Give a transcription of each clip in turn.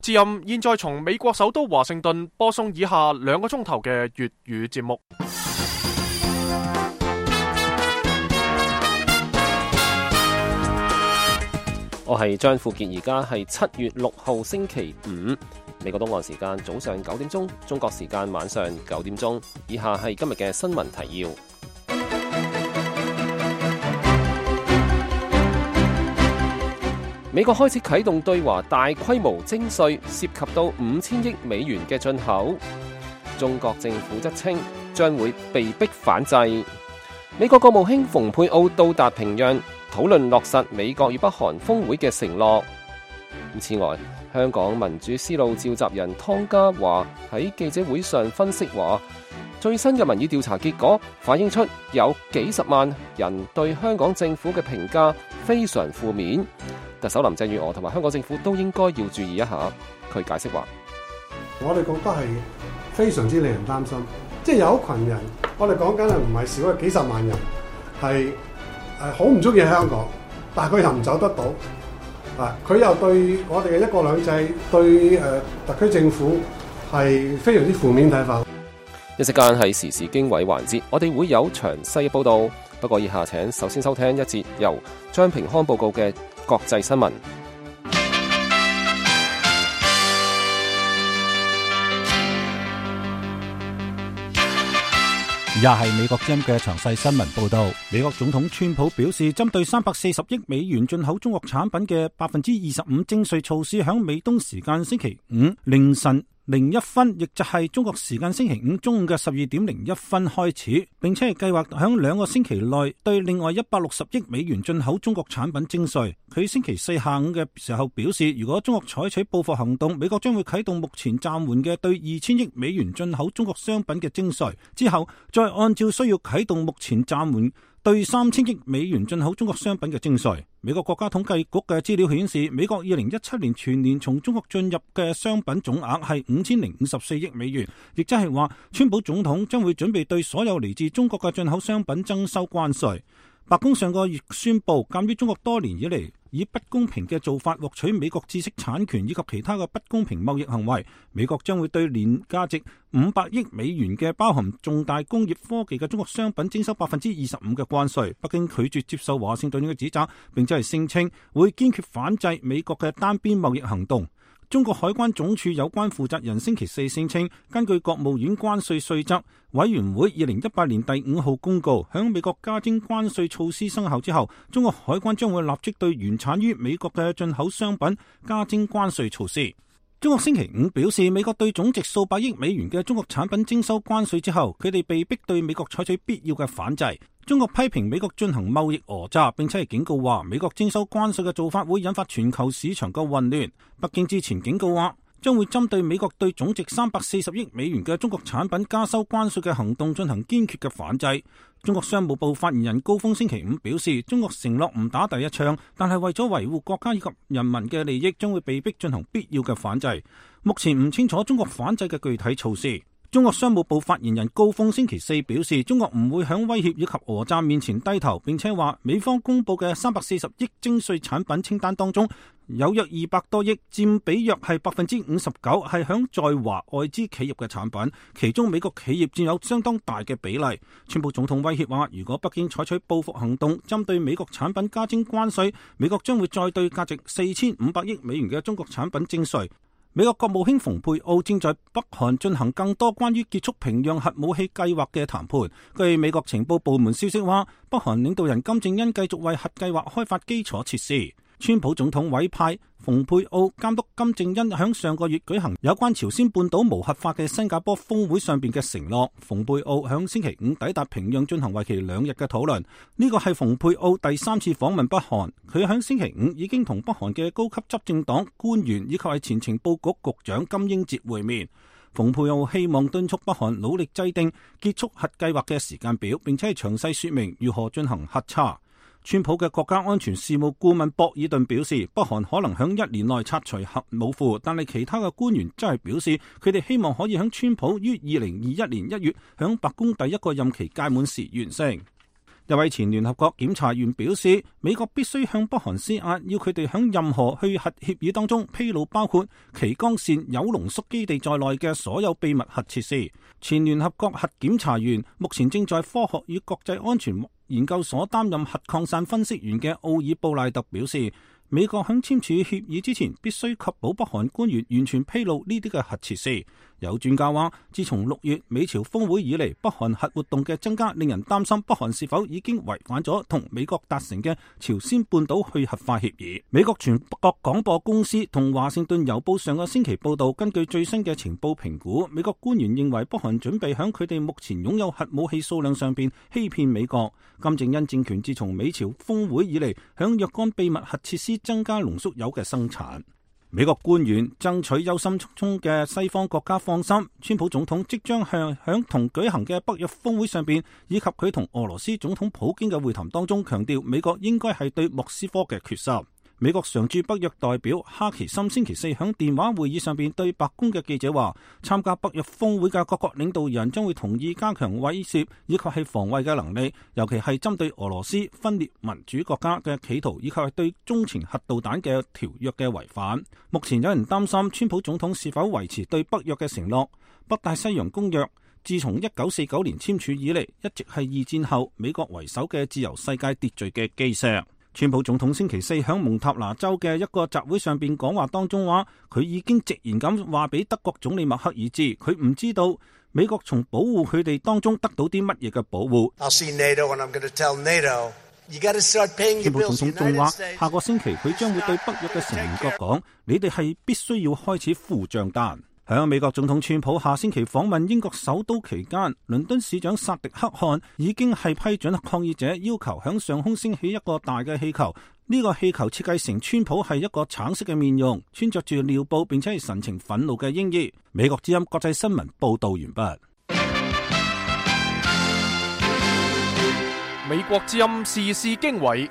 志任現在從美國首都華盛頓播送以下2個鐘頭嘅粵語節目。 我係張富傑，而家係7月6號星期五，美國東岸時間早上9點鐘，中國時間晚上9點鐘。以下係今日嘅新聞提要。美國開始啟動對華大規模徵稅，涉及到5000億美元嘅進口。中國政府則稱將會被逼反制。美國國務卿蓬佩奧到達平壤，討論落實美國與北韓峰會嘅承諾。此外，香港民主思路召集人湯家驊喺記者會上分析話，最新嘅民意調查結果反映出有幾十萬人對香港政府嘅評價非常負面。特首林鄭月娥同埋香港政府都應該要注意一下。佢解釋話： 我哋覺得係非常之令人擔心，即係有一群人，我哋講緊係唔係少嘅幾十萬人，係好唔中意香港，但係佢又唔走得到，佢又對我哋嘅一國兩制，對特區政府係非常之負面睇法。 一時間係時事經緯環節，我哋會有詳細嘅報導。不過以下請首先收聽一節由張平康報告嘅國際新聞。 以下係美國之音嘅詳細新聞報導。美國總統川普表示，針對340億美元進口中國產品嘅25%徵稅措施，響美東時間星期五凌晨01分，亦就係中國時間星期五中午嘅12點01分開始，並且係計劃響2個星期內對另外160億美元進口中國產品徵稅。佢星期四下午嘅時候表示，如果中國採取報復行動，美國將會啟動目前暫緩嘅對2000億美元進口中國商品嘅徵稅，之後再按照需要啟動目前暫緩對3000億美元進口中國商品嘅徵稅。美國國家統計局嘅資料顯示，美國2017年全年從中國進入嘅商品總額係5054億美元，亦即係話，川普總統將會準備對所有嚟自中國嘅進口商品徵收關稅。白宮上個月宣布，鑒於中國多年以嚟以不公平嘅做法獲取美國知識產權以及其他嘅不公平貿易行為，美國將會對年價值500億美元嘅包含重大工業科技嘅中國商品徵收25%嘅關稅。北京拒絕接受華盛頓嘅指責，並且係聲稱會堅決反制美國嘅單邊貿易行動。中國海關總署有關負責人星期四聲稱，根據國務院關稅稅則委員會2018年第5號公告，響美國加徵關稅措施生效之後，中國海關將會立即對原產於美國嘅進口商品加徵關稅措施。中國星期五表示，美國對總值數百億美元嘅中國產品徵收關稅之後，佢哋被逼對美國採取必要嘅反制。中國批評美國進行貿易訛詐，並且係警告話，美國徵收關稅嘅做法會引發全球市場嘅混亂。北京之前警告話，將會針對美國對總值340億美元嘅中國產品加收關稅嘅行動進行堅決嘅反制。中國商務部發言人高峰星期五表示，中國承諾唔打第一槍，但係為咗維護國家以及人民嘅利益，將會被逼進行必要嘅反制。目前唔清楚中國反制嘅具體措施。中國商務部發言人高峰星期四表示，中國唔會響威脅以及訛詐面前低頭，並且話美方公布嘅340億徵稅產品清單當中，有約200多億，佔比約係59%係響在華外資企業嘅產品，其中美國企業佔有相當大嘅比例。川普總統威脅話，如果北京採取報復行動，針對美國產品加徵關稅，美國將會再對價值4500億美元嘅中國產品徵稅。美國國務卿蓬佩奧正在北韓進行更多關於結束平壤核武器計劃嘅談判。據美國情報部門消息話，北韓領導人金正恩繼續為核計劃開發基礎設施。川普總統委派蓬佩奧監督金正恩響上個月舉行有關朝鮮半島無核化嘅新加坡峰會上邊嘅承諾。蓬佩奧響星期五抵達平壤進行為期2日嘅討論。呢個係蓬佩奧第3次訪問北韓。佢響星期五已經同北韓嘅高級執政黨官員以及係前情報局局長金英哲會面。蓬佩奧希望敦促北韓努力制定結束核計劃嘅時間表，並且係詳細說明如何進行核查。川普嘅國家安全事務顧問博爾頓表示，北韓可能響1年內拆除核武庫，但係其他嘅官員則係表示，佢哋希望可以響川普於2021年1月響白宮第1個任期屆滿時完成。 一位前聯合國檢查員表示，美國必須向北韓施壓，要佢哋喺任何去核協議當中披露包括岐江線鈾濃縮基地在內嘅所有秘密核設施。前聯合國核檢查員目前正在科學與國際安全研究所擔任核擴散分析員嘅奧爾布賴特表示，美國喺簽署協議之前必須確保北韓官員完全披露呢啲嘅核設施。有專家話，自從6月美朝峰會以嚟，北韓核活動嘅增加令人擔心北韓是否已經違反咗同美國達成嘅朝鮮半島去核化協議。美國全國廣播公司同華盛頓郵報上個星期報道，根據最新嘅情報評估，美國官員認為北韓準備喺佢哋目前擁有核武器數量上邊欺騙美國。金正恩政權自從美朝峰會以嚟，響若干秘密核設施增加濃縮鈾嘅生產。美國官員爭取憂心忡忡嘅西方國家放心，川普總統即將響同舉行嘅北約峰會上邊，以及佢同俄羅斯總統普京嘅會談當中，強調美國應該係對莫斯科嘅決心。美國常駐北約代表哈奇森星期四響電話會議上邊對白宮嘅記者話，參加北約峰會嘅各國領導人將會同意加強威懾以及係防衛嘅能力，尤其係針對俄羅斯分裂民主國家嘅企圖，以及係對中程核導彈嘅條約嘅違反。目前有人擔心川普總統是否維持對北約嘅承諾。北大西洋公約自從1949年簽署以嚟，一直係二戰後美國為首嘅自由世界秩序嘅基石。川普總統星期四響蒙塔拿州嘅一個集會上邊講話當中話，佢已經直言咁話俾德國總理默克爾知，佢唔知道美國從保護佢哋當中得到啲乜嘢嘅保護。川普總統仲話，下個星期佢將會對北約嘅成員國講，你哋係必須要開始付賬單。喺美國總統川普下星期訪問英國首都期間，倫敦市長薩迪克汗已經係批准抗議者要求響上空升起一個大嘅氣球。呢個氣球設計成川普係一個橙色嘅面容，穿着住尿布，並且係神情憤怒嘅嬰兒。美國之音國際新聞報道完畢。 美國之音時事經緯，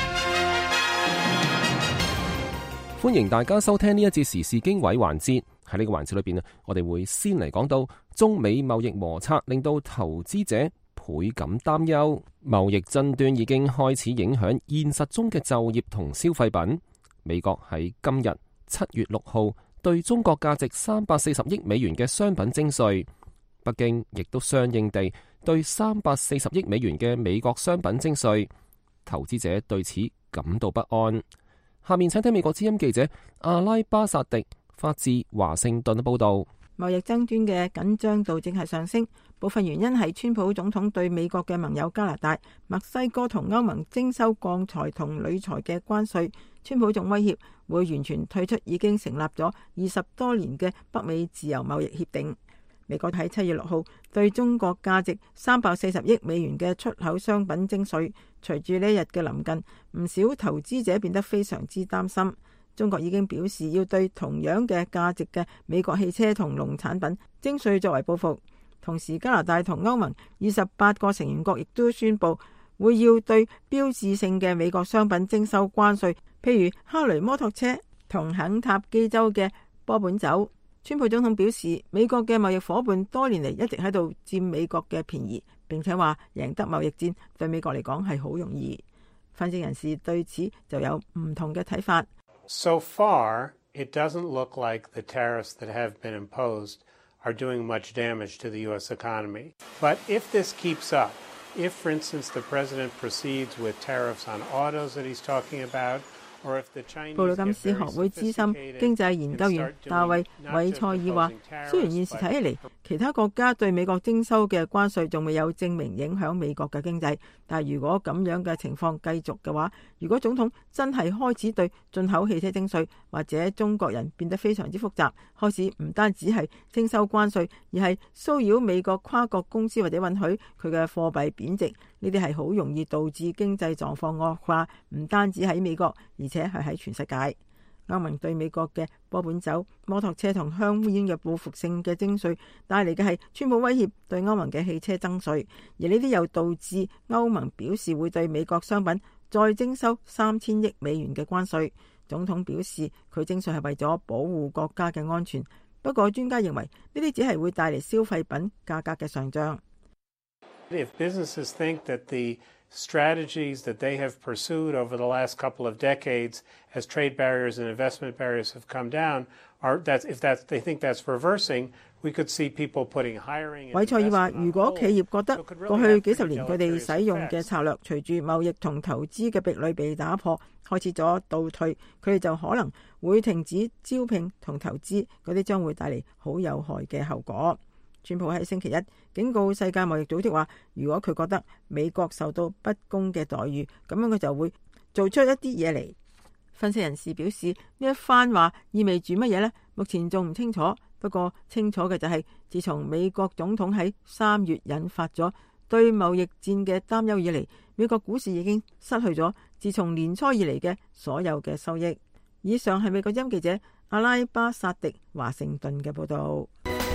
歡迎大家收聽呢一節時事經緯環節。喺呢個環節裏邊，我哋會先嚟講到中美貿易摩擦令到投資者倍感擔憂，貿易爭端已經開始影響現實中嘅就業同消費品。美國喺今日7月6號對中國價值340億美元嘅商品徵稅，北京亦都相應地對340億美元嘅美國商品徵稅，投資者對此感到不安。下面請聽美國之音記者阿拉巴薩迪發自華盛頓報道。 貿易爭端嘅緊張度正係上升，部分原因係川普總統對美國嘅盟友加拿大、墨西哥同歐盟徵收鋼材同鋁材嘅關稅。川普仲威脅會完全退出已經成立咗20多年嘅北美自由貿易協定。美國喺7月6號對中國價值340億美元嘅出口商品徵稅，隨住呢日嘅臨近，唔少投資者變得非常之擔心。中國已經表示要對同樣嘅價值嘅美國汽車同農產品徵稅作為報復。同時，加拿大同歐盟28個成員國亦都宣布會要對標誌性嘅美國商品徵收關稅，譬如哈雷摩托車同肯塔基州嘅波本酒。川普總統表示，美國嘅貿易夥伴多年嚟一直喺度佔美國嘅便宜，並且話贏得貿易戰對美國嚟講係好容易。分析人士對此就有唔同嘅睇法。 So far, it doesn't look like the tariffs that have been imposed are doing much damage to the U.S. economy. But if this keeps up, if, for instance, the president proceeds with tariffs on autos that he's talking about, 布魯金斯學會資深經濟研究員大衛韋塞爾話，雖然現時睇起嚟其他國家對美國徵收嘅關稅仲未有證明影響美國嘅經濟，但係如果咁樣嘅情況繼續嘅話，如果總統真係開始對進口汽車徵稅，或者中國人變得非常之複雜，開始唔單止係徵收關稅，而係騷擾美國跨國公司或者允許佢嘅貨幣貶值，呢啲係好容易導致經濟狀況惡化，唔單止喺美國，而且係喺全世界。歐盟對美國嘅波本酒、摩托車同香煙嘅報復性嘅徵稅，帶嚟嘅係川普威脅對歐盟嘅汽車增稅，而呢啲又導致歐盟表示會對美國商品再徵收3000億美元嘅關稅。總統表示佢徵稅係為咗保護國家嘅安全，不過專家認為呢啲只係會帶嚟消費品價格嘅上漲。 If businesses think that the strategies that they have pursued over the last couple of decades as trade barriers and investment barriers have come down, they think that's reversing, we could see people putting hiring. 韋塞爾話：如果企業覺得過去幾十年佢哋使用嘅策略，隨住貿易同投資嘅壁壘被打破，開始咗倒退，佢哋就可能會停止招聘同投資，嗰啲將會帶嚟好有害嘅後果。川普喺星期一警告世界貿易組織話，如果佢覺得美國受到不公嘅待遇，咁樣佢就會做出一啲嘢嚟。分析人士表示，呢一番話意味住乜嘢呢？目前仲唔清楚。不過清楚嘅就係，自從美國總統喺3月引發咗對貿易戰嘅擔憂以嚟，美國股市已經失去咗自從年初以嚟嘅所有嘅收益。以上係美國之音記者阿拉巴薩迪華盛頓嘅報導。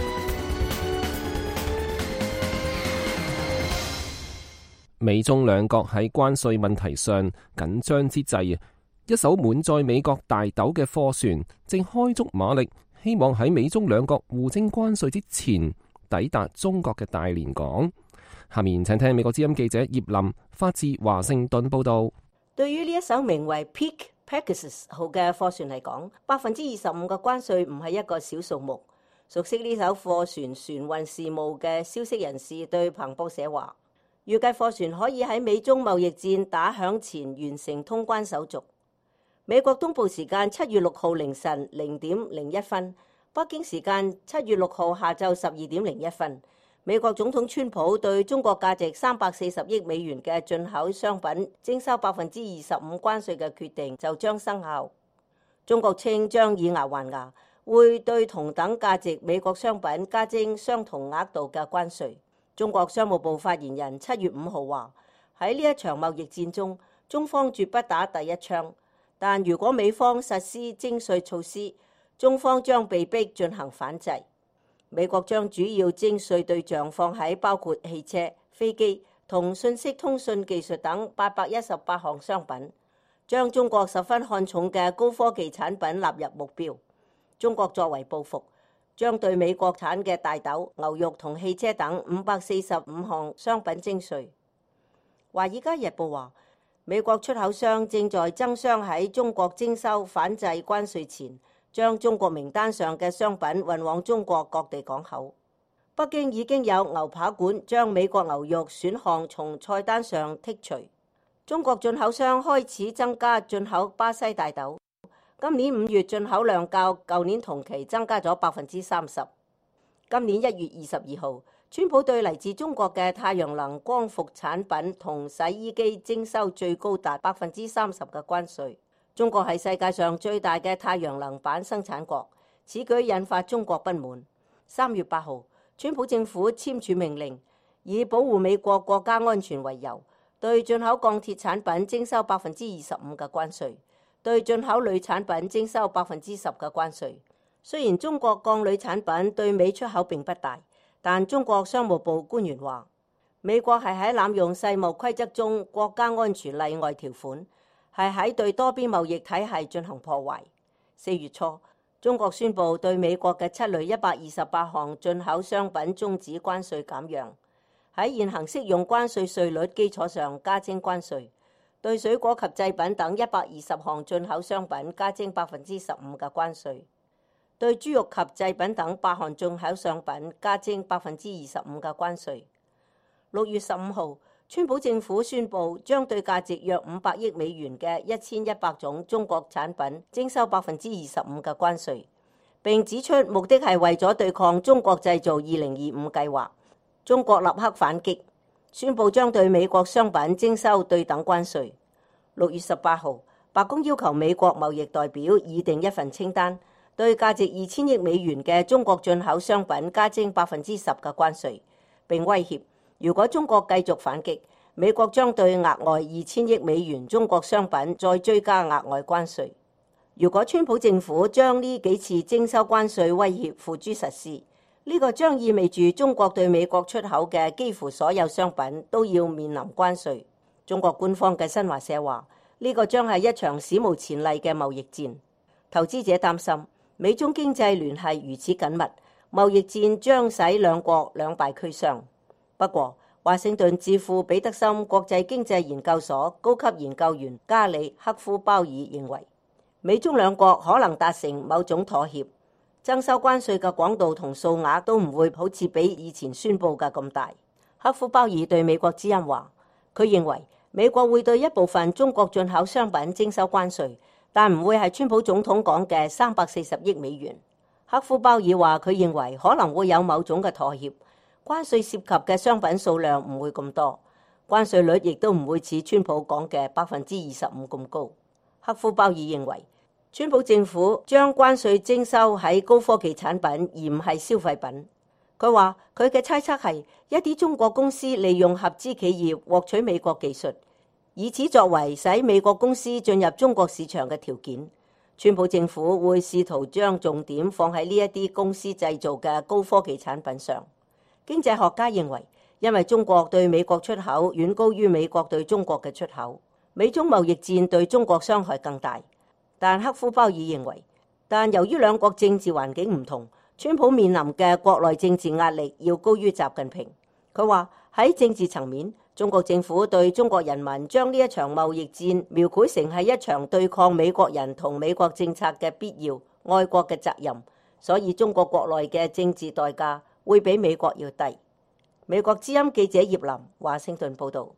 美中兩國喺關稅問題上緊張之際，一艘滿載美國大豆嘅貨船正開足馬力，希望喺美中兩國互徵關稅之前抵達中國嘅大連港。下面請聽美國之音記者葉林發自華盛頓報道。 對於呢一艘名為 Peak Pegasus 號嘅貨船嚟講，25%嘅關稅唔係一個小數目。熟悉呢艘貨船船運事務嘅消息人士對彭博社話，預計貨船可以喺美中貿易戰打響前完成通關手續。美國東部時間7月6號凌晨0.01分，北京時間7月6號下晝12.01分，美國總統川普對中國價值340億美元嘅進口商品徵收25%關稅嘅決定就將生效。中國稱將以牙還牙，會對同等價值美國商品加徵相同額度嘅關稅。中國商務部發言人7月5號話：喺呢一場貿易戰中，中方絕不打第一槍。但如果美方實施徵稅措施，中方將被逼進行反制。美國將主要徵稅對象放喺包括汽車、飛機同信息通訊技術等818項商品，將中國十分看重嘅高科技產品納入目標。中國作為報復，將對美國產嘅大豆、牛肉同汽車等545項商品徵稅。華爾街日報話，美國出口商正在爭相喺中國徵收反制關稅前，將中國名單上嘅商品運往中國各地港口。北京已經有牛扒館將美國牛肉選項從菜單上剔除。中國進口商開始增加進口巴西大豆，今年5月進口量較舊年同期增加咗30%。今年1月22號，川普對嚟自中國嘅太陽能光伏產品同洗衣機徵收最高達30%嘅關稅。中國係世界上最大嘅太陽能板生產國，此舉引發中國不滿。3月8號，川普政府簽署命令，以保護美國國家安全為由，對進口鋼鐵產品徵收25%嘅關稅，對進口鋁產品徵收10%嘅關稅。雖然中國鋼鋁產品對美出口並不大，但中國商務部官員話，美國係喺濫用世貿規則中國家安全例外條款，係喺對多邊貿易體系進行破壞。4月初，中國宣布對美國嘅7類128項進口商品終止關稅減讓，喺現行適用關稅稅率基礎上加徵關稅，對水果及製品等120項進口商品加徵15%嘅關稅，對豬肉及製品等8項進口商品加徵25%嘅關稅。6月15號，川普政府宣布將對價值約500億美元嘅1100種中國產品徵收25%嘅關稅，並指出目的係為咗對抗中國製造2025計劃。中國立刻反擊，宣布將對美國商品徵收對等關稅。6月18號，白宮要求美國貿易代表擬定一份清單，對價值2000億美元嘅中國進口商品加徵10%嘅關稅，並威脅如果中國繼續反擊，美國將對額外2000億美元中國商品再追加額外關稅。如果川普政府將呢幾次徵收關稅威脅付諸實施，呢個將意味住中國對美國出口嘅幾乎所有商品都要面臨關稅。中國官方嘅新華社話，呢個將係一場史無前例嘅貿易戰。投資者擔心美中經濟聯繫如此緊密，貿易戰將使兩國兩敗俱傷。不過， 華盛頓智庫彼得森國際經濟研究所高級研究員加里克夫鮑爾認為，美中兩國可能達成某種妥協，徵收關稅嘅廣度同數額都唔會好似比以前宣佈嘅咁大。克夫鮑爾對美國之音話，佢認為美國會對一部分中國進口商品徵收關稅，但唔會係川普總統講嘅340億美元。克夫鮑爾話，佢認為可能會有某種嘅妥協，關稅涉及嘅商品數量唔會咁多，關稅率亦都唔會似川普講嘅25%咁高。克夫鮑爾認為，川普政府將關稅徵收喺高科技產品而唔係消費品。佢話佢嘅猜測係一啲中國公司利用合資企業獲取美國技術，以此作為使美國公司進入中國市場嘅條件。川普政府會試圖將重點放喺呢一啲公司製造嘅高科技產品上。經濟學家認為，因為中國對美國出口遠高於美國對中國嘅出口，美中貿易戰對中國傷害更大。但克夫鮑爾認為，但由於兩國政治環境唔同，川普面臨嘅國內政治壓力要高於習近平。佢話喺政治層面，中國政府對中國人民將呢一場貿易戰描繪成係一場對抗美國人同美國政策嘅必要、愛國嘅責任，所以中國國內嘅政治代價會比美國要低。美國之音記者葉林華盛頓報導。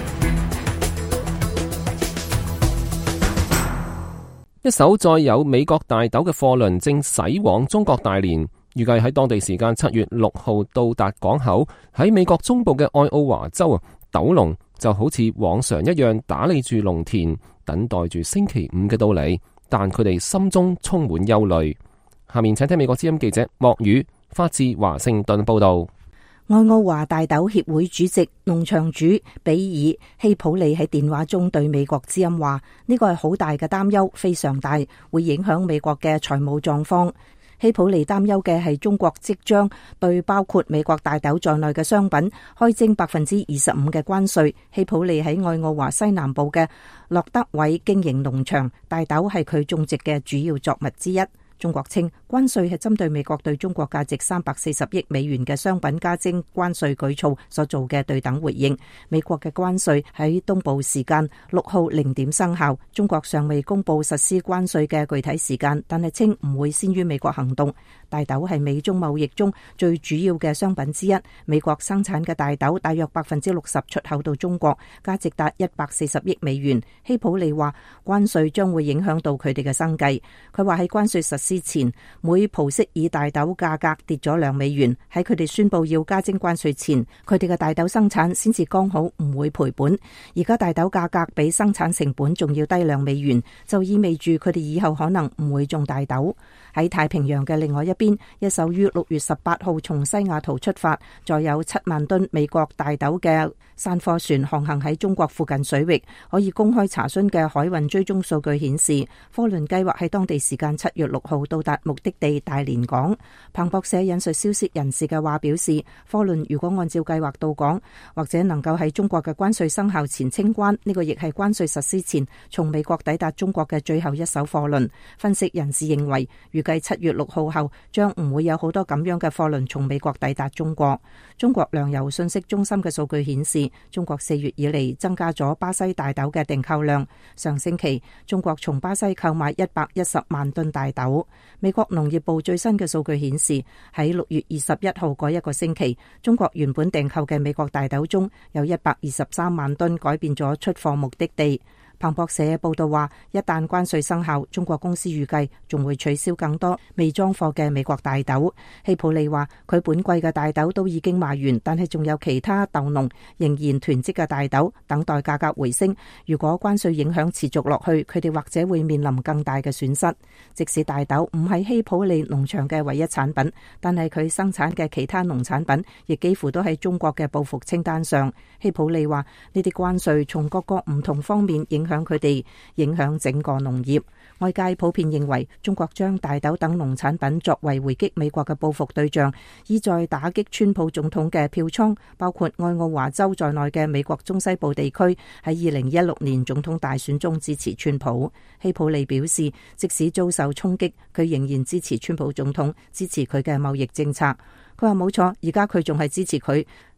一艘載有美國大豆嘅貨輪正駛往中國大連，預計喺當地時間7月6號到達港口。喺美國中部嘅愛奧華州斗龍就好似往常一樣打理住農田，等待住星期五嘅到嚟，但佢哋心中充滿憂慮。下面請聽美國之音記者莫宇發自華盛頓報道。 愛奧華大豆協會主席農場主比爾希普利喺電話中對美國之音話：呢個係好大嘅擔憂，非常大，會影響美國嘅財務狀況。希普利擔憂嘅係中國即將對包括美國大豆在內嘅商品開徵25%嘅關稅。希普利喺愛奧華西南部嘅洛德韋經營農場，大豆係佢種植嘅主要作物之一。中國稱關稅係針對美國對中國價值340億美元嘅商品加徵關稅舉措所做嘅對等回應。美國嘅關稅喺東部時間6號0點生效，中國尚未公布實施關稅嘅具體時間，但係稱唔會先於美國行動。大豆係美中貿易中最主要嘅商品之一，美國生產嘅大豆大約60%出口到中國，價值達140億美元。希普利話關稅將會影響到佢哋嘅生計。佢話喺關稅實施前，每蒲式爾大豆價格跌咗2美元。喺佢哋宣布要加徵關稅前，佢哋嘅大豆生產先至剛好唔會賠本。而家大豆價格比生產成本仲要低2美元，就意味住佢哋以後可能唔會種大豆。喺太平洋嘅另外一邊，一艘於6月18號從西雅圖出發，載有7萬噸美國大豆嘅散貨船航行喺中國附近水域。可以公開查詢嘅海運追蹤數據顯示，貨輪計劃喺當地時間7月6號到達目的地大連港。彭博社引述消息人士嘅話表示，貨輪如果按照計劃到港，或者能夠喺中國嘅關稅生效前清關，呢個亦係關稅實施前從美國抵達中國嘅最後一艘貨輪。分析人士認為，預計7月6號後將唔會有好多咁樣嘅貨輪從美國抵達中國。中國糧油信息中心嘅數據顯示，中國4月以嚟增加咗巴西大豆嘅訂購量。上星期，中國從巴西購買110萬噸大豆。美國農業部最新嘅數據顯示，喺6月21號嗰一個星期，中國原本訂購嘅美國大豆中有123萬噸改變咗出貨目的地。彭博社報道話，一旦關稅生效，中國公司預計仲會取消更多未裝貨嘅美國大豆。希普利話，佢本季嘅大豆都已經賣完，但係仲有其他豆農仍然囤積嘅大豆等待價格回升。如果關稅影響持續落去，佢哋或者會面臨更大嘅損失。即使大豆唔係希普利農場嘅唯一產品，但係佢生產嘅其他農產品亦幾乎都喺中國嘅報復清單上。希普利話，呢啲關稅從各個唔同方面影響佢哋，影響整個農業。外界普遍認為，中國將大豆等農產品作為回擊美國嘅報復對象，意在打擊川普總統嘅票倉。包括愛奧華州在內嘅美國中西部地區喺2016年總統大選中支持川普。希普利表示，即使遭受衝擊，佢仍然支持川普總統，支持佢嘅貿易政策。佢話冇錯，而家佢仲係支持佢。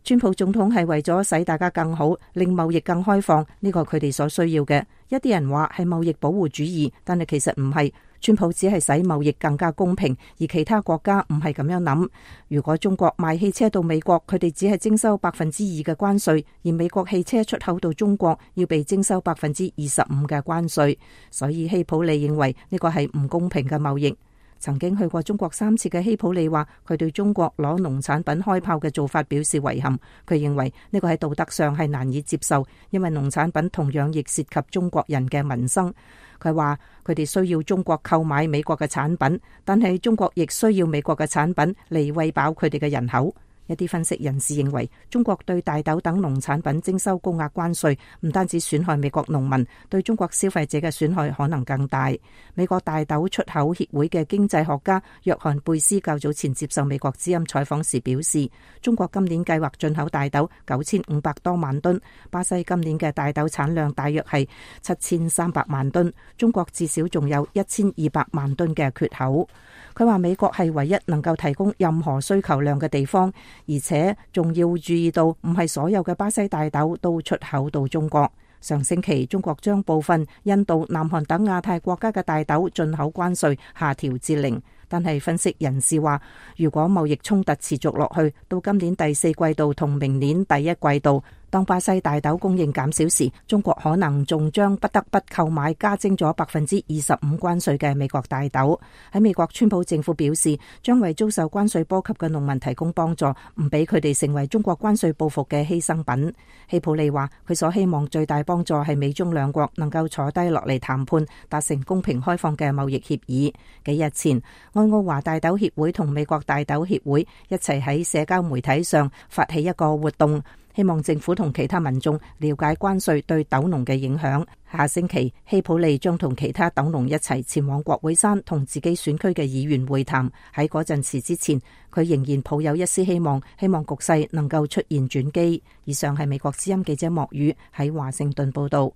川普總統係為咗使大家更好，令貿易更開放，呢個佢哋所需要嘅。一啲人話係貿易保護主義，但係其實唔係。川普只係使貿易更加公平，而其他國家唔係咁樣諗。如果中國賣汽車到美國，佢哋只係徵收2%嘅關稅，而美國汽車出口到中國要被徵收25%嘅關稅。所以希普利認為呢個係唔公平嘅貿易。曾經去過中國3次嘅希普利話，佢對中國攞農產品開炮嘅做法表示遺憾。佢認為呢個喺道德上係難以接受，因為農產品同樣亦涉及中國人嘅民生。佢話佢哋需要中國購買美國嘅產品，但係中國亦需要美國嘅產品嚟餵飽佢哋嘅人口。一啲分析人士認為，中國對大豆等農產品徵收高額關稅，唔單止損害美國農民，對中國消費者嘅損害可能更大。美國大豆出口協會嘅經濟學家約翰貝斯較早前接受美國之音採訪時表示，中國今年計劃進口大豆9500多萬噸，巴西今年嘅大豆產量大約係7300萬噸，中國至少仲有1200萬噸嘅缺口。佢話美國係唯一能夠提供任何需求量嘅地方，而且仲要注意到唔係所有嘅巴西大豆都出口到中國。上星期中國將部分印度、南韓等亞太國家嘅大豆進口關稅下調至0，但係分析人士話，如果貿易衝突持續落去，到今年第4季度同明年第1季度，當巴西大豆供應減少時，中國可能仲將不得不購買加徵咗25%關稅嘅美國大豆。喺美國，川普政府表示將為遭受關稅波及嘅農民提供幫助，唔俾佢哋成為中國關稅報復嘅犧牲品。希普利話佢所希望最大幫助係美中兩國能夠坐低落嚟談判，達成公平開放嘅貿易協議。幾日前，愛奧華大豆協會同美國大豆協會一齊喺社交媒體上發起一個活動，希望政府同其他民眾了解關稅對豆農嘅影響。下星期，希普利將同其他豆農一齊前往國會山同自己選區嘅議員會談。喺嗰陣時之前，佢仍然抱有一絲希望局勢能夠出現轉機。以上係美國之音記者莫宇喺華盛頓報道。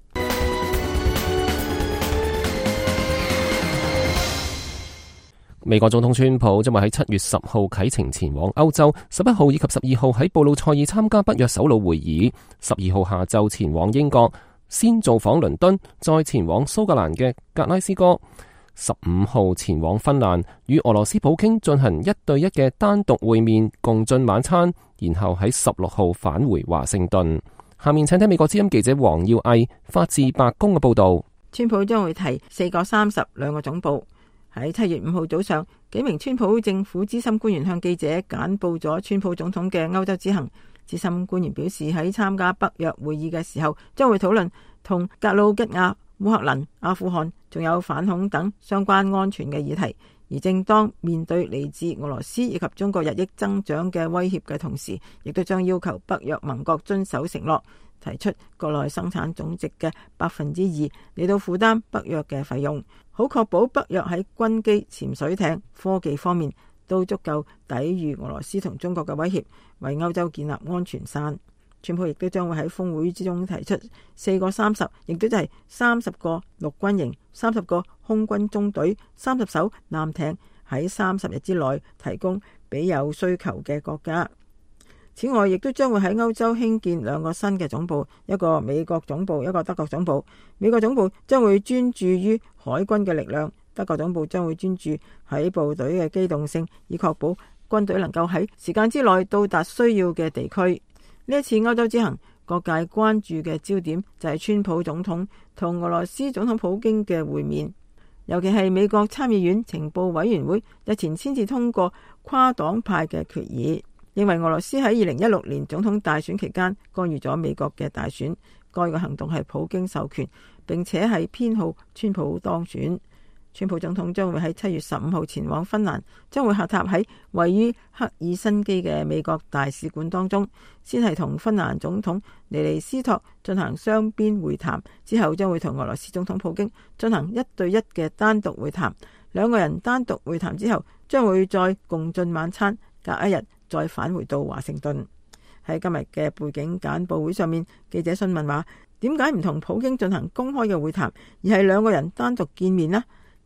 美國總統川普將會喺7月10號啟程前往歐洲，11號以及12號喺布魯塞爾參加北約首腦會議，12號下晝前往英國，先造訪倫敦，再前往蘇格蘭嘅格拉斯哥，15號前往芬蘭，與俄羅斯普京進行1對1嘅單獨會面，共進晚餐，然後喺16號返回華盛頓。下面請聽美國之音記者黃耀毅發自白宮嘅報道。 川普將會提4個30兩個總部。喺7月5號早上，幾名川普政府資深官員向記者簡報咗川普總統嘅歐洲之行。資深官員表示，喺參加北約會議嘅時候，將會討論同格魯吉亞、烏克蘭、阿富汗仲有反恐等相關安全嘅議題。而正當面對嚟自俄羅斯以及中國日益增長嘅威脅嘅同時，亦都將要求北約盟國遵守承諾，提出國內生產總值嘅2%嚟到負擔北約嘅費用，好確保北約喺軍機、潛水艇、科技方面都足夠抵禦俄羅斯同中國嘅威脅，為歐洲建立安全傘。川普亦都將會喺峰會之中提出4個30，亦都就係30個陸軍營、30個空軍中隊、30艘艦艇喺30日之內提供俾有需求嘅國家。此外，亦都將會喺歐洲興建2個新嘅總部，一個美國總部，一個德國總部。美國總部將會專注於海軍嘅力量，德國總部將會專注喺部隊嘅機動性，以確保軍隊能夠喺時間之內到達需要嘅地區。呢一次歐洲之行，各界關注嘅焦點就係川普總統同俄羅斯總統普京嘅會面，尤其係美國參議院情報委員會日前先至通過跨黨派嘅決議，認為俄羅斯喺2016年總統大選期間干預咗美國嘅大選，該個行動係普京授權，並且係偏好川普當選。川普總統將會喺7月15號前往芬蘭，將會下榻喺位於赫爾辛基嘅美國大使館當中，先係同芬蘭總統尼尼斯托進行雙邊會談，之後將會同俄羅斯總統普京進行1對1嘅單獨會談。兩個人單獨會談之後，將會再共進晚餐，隔一日再返回到華盛頓。喺今日嘅背景簡報會上面，記者詢問話，點解唔同普京進行公開嘅會談，而係兩個人單獨見面呢？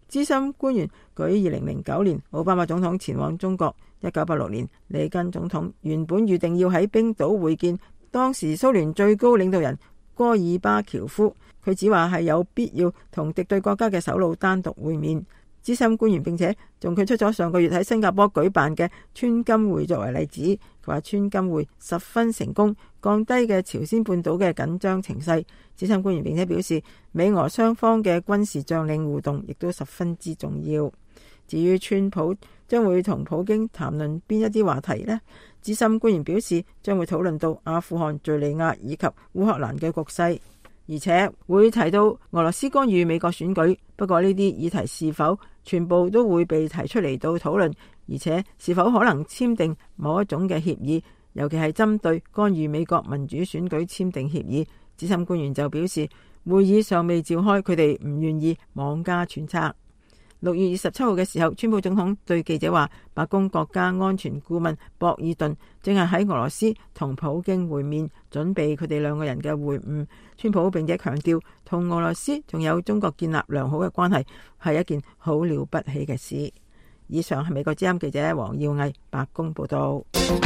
資深官員舉2009年奧巴馬總統前往中國，1986年里根總統原本預定要喺冰島會見當時蘇聯最高領導人戈爾巴喬夫，佢只話係有必要同敵對國家嘅首腦單獨會面。資深官員並且仲舉出咗上個月喺新加坡舉辦嘅川金會作為例子，佢話川金會十分成功，降低嘅朝鮮半島嘅緊張情勢。資深官員並且表示，美俄雙方嘅軍事將領互動亦都十分之重要。至於川普將會同普京談論邊一啲話題呢？資深官員表示，將會討論到阿富汗、敘利亞以及烏克蘭嘅局勢，而且會提到俄羅斯干預美國選舉。不過呢啲議題是否全部都會被提出嚟到討論，而且是否可能簽訂某一種嘅協議，尤其係針對干預美國民主選舉簽訂協議，資深官員就表示會議尚未召開，佢哋唔願意妄加揣測。6月27號嘅時候，川普總統對記者話，白宮國家安全顧問博爾頓正係喺俄羅斯同普京會面，準備佢哋兩個人嘅會晤。川普並且強調，同俄羅斯仲有中國建立良好嘅關係係一件好了不起嘅事。以上係美國之音記者黃耀毅白宮報道。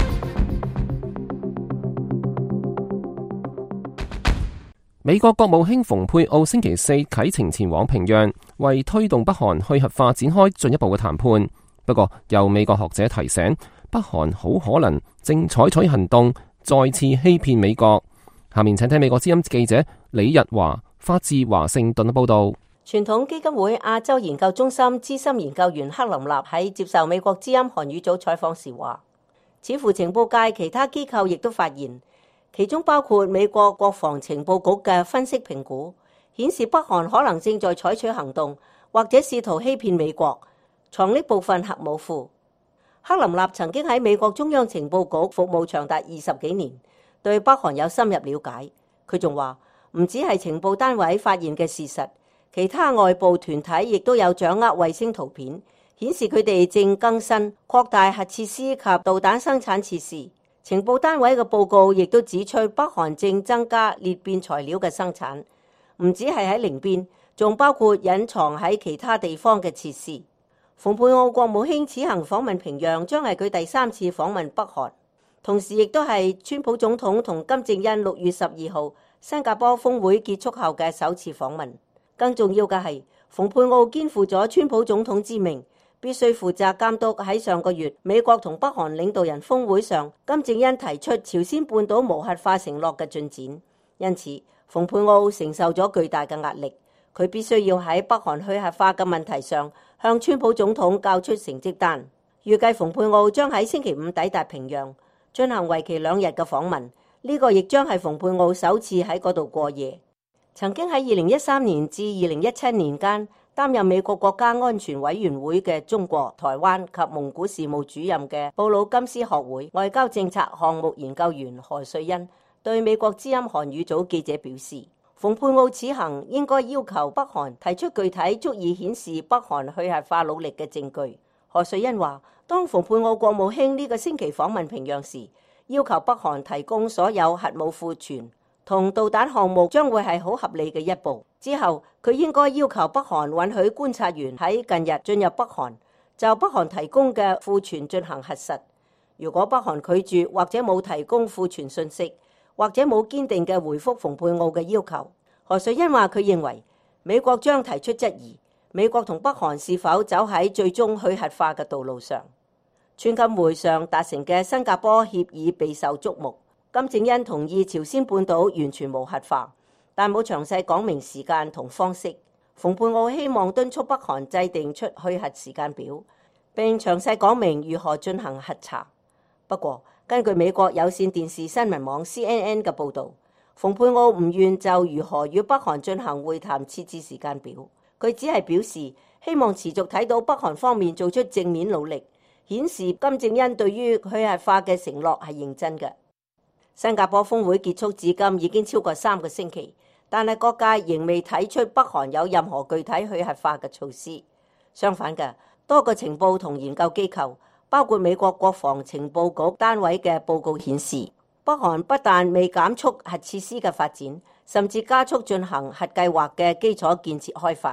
美國國務卿蓬佩奧星期四啟程前往平壤，為推動北韓去核化展開進一步嘅談判。不過，有美國學者提醒，北韓好可能正採取行動，再次欺騙美國。下面請聽美國之音記者李日華發自華盛頓嘅報道。 傳統基金會亞洲研究中心資深研究員克林納喺接受美國之音韓語組採訪時話，似乎情報界其他機構亦都發現，其中包括美國國防情報局嘅分析評估，顯示北韓可能正在採取行動，或者試圖欺騙美國，藏匿部分核武庫。克林納曾經喺美國中央情報局服務長達20幾年，對北韓有深入了解。佢仲話，唔止係情報單位發現嘅事實，其他外部團體亦都有掌握衛星圖片，顯示佢哋正更新擴大核設施及導彈生產設施。情報單位嘅報告亦都指出，北韓正增加裂變材料嘅生產，唔止係喺寧邊，仲包括隱藏喺其他地方嘅設施。蓬佩奧國務卿此行訪問平壤，將係佢第3次訪問北韓，同時亦都係川普總統同金正恩6月12號新加坡峰會結束後嘅首次訪問。更重要嘅係，蓬佩奧肩負咗川普總統之命，必須負責監督喺上個月美國同北韓領導人峰會上，金正恩提出朝鮮半島無核化承諾嘅進展。因此，蓬佩奧承受咗巨大嘅壓力，佢必須要喺北韓去核化嘅問題上向川普總統交出成績單。預計蓬佩奧將喺星期5抵達平壤，進行為期2日嘅訪問。呢個亦將係蓬佩奧首次喺嗰度過夜。曾經喺2013年至2017年間擔任美國國家安全委員會嘅中國、台灣及蒙古事務主任嘅布魯金斯學會外交政策項目研究員何瑞恩對美國之音韓語組記者表示，蓬佩奧此行應該要求北韓提出具體足以顯示北韓去核化努力嘅證據。何瑞恩話，當蓬佩奧國務卿呢個星期訪問平壤時，要求北韓提供所有核武庫存同導彈項目將會係好合理嘅一步。之後，佢應該要求北韓允許觀察員喺近日進入北韓，就北韓提供嘅庫存進行核實。如果北韓拒絕或者冇提供庫存信息，或者冇堅定嘅回覆蓬佩奧嘅要求，何瑞恩話佢認為美國將提出質疑，美國同北韓是否走喺最終去核化嘅道路上。川金會上達成嘅新加坡協議備受矚目，金正恩同意朝鮮半島完全無核化，但冇詳細講明時間同方式。蓬佩奧希望敦促北韓制定出去核時間表，並詳細講明如何進行核查。不過，根據美國有線電視新聞網 CNN 嘅報導，蓬佩奧唔願就如何與北韓進行會談設置時間表，佢只係表示希望持續睇到北韓方面做出正面努力，顯示金正恩對於去核化嘅承諾係認真嘅。新加坡峰會結束至今已經超過3個星期，但係各界仍未睇出北韓有任何具體去核化嘅措施。相反嘅，多個情報同研究機構，包括美國國防情報局單位嘅報告顯示，北韓不但未減速核設施嘅發展，甚至加速進行核計劃嘅基礎建設開發。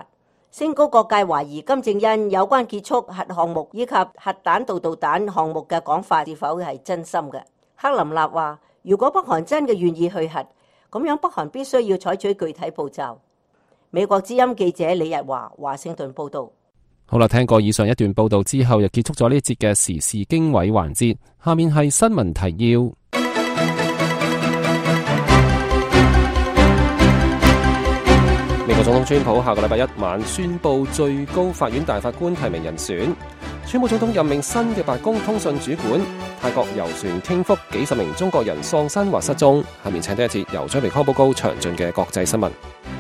升高各界懷疑金正恩有關結束核項目以及核彈道導彈項目嘅講法是否係真心嘅。克林納話，如果北韓真嘅願意去核，咁樣北韓必須要採取具體步驟。美國之音記者李日華，華盛頓報道。 好啦，聽過以上一段報道之後，又結束咗呢一節嘅時事經緯環節。下面係新聞提要。美國總統川普下個禮拜一晚宣布最高法院大法官提名人選。川普總統任命新嘅白宮通訊主管。泰國遊船傾覆，幾十名中國人喪生或失蹤。下面請聽一節由張明康報告詳盡嘅國際新聞。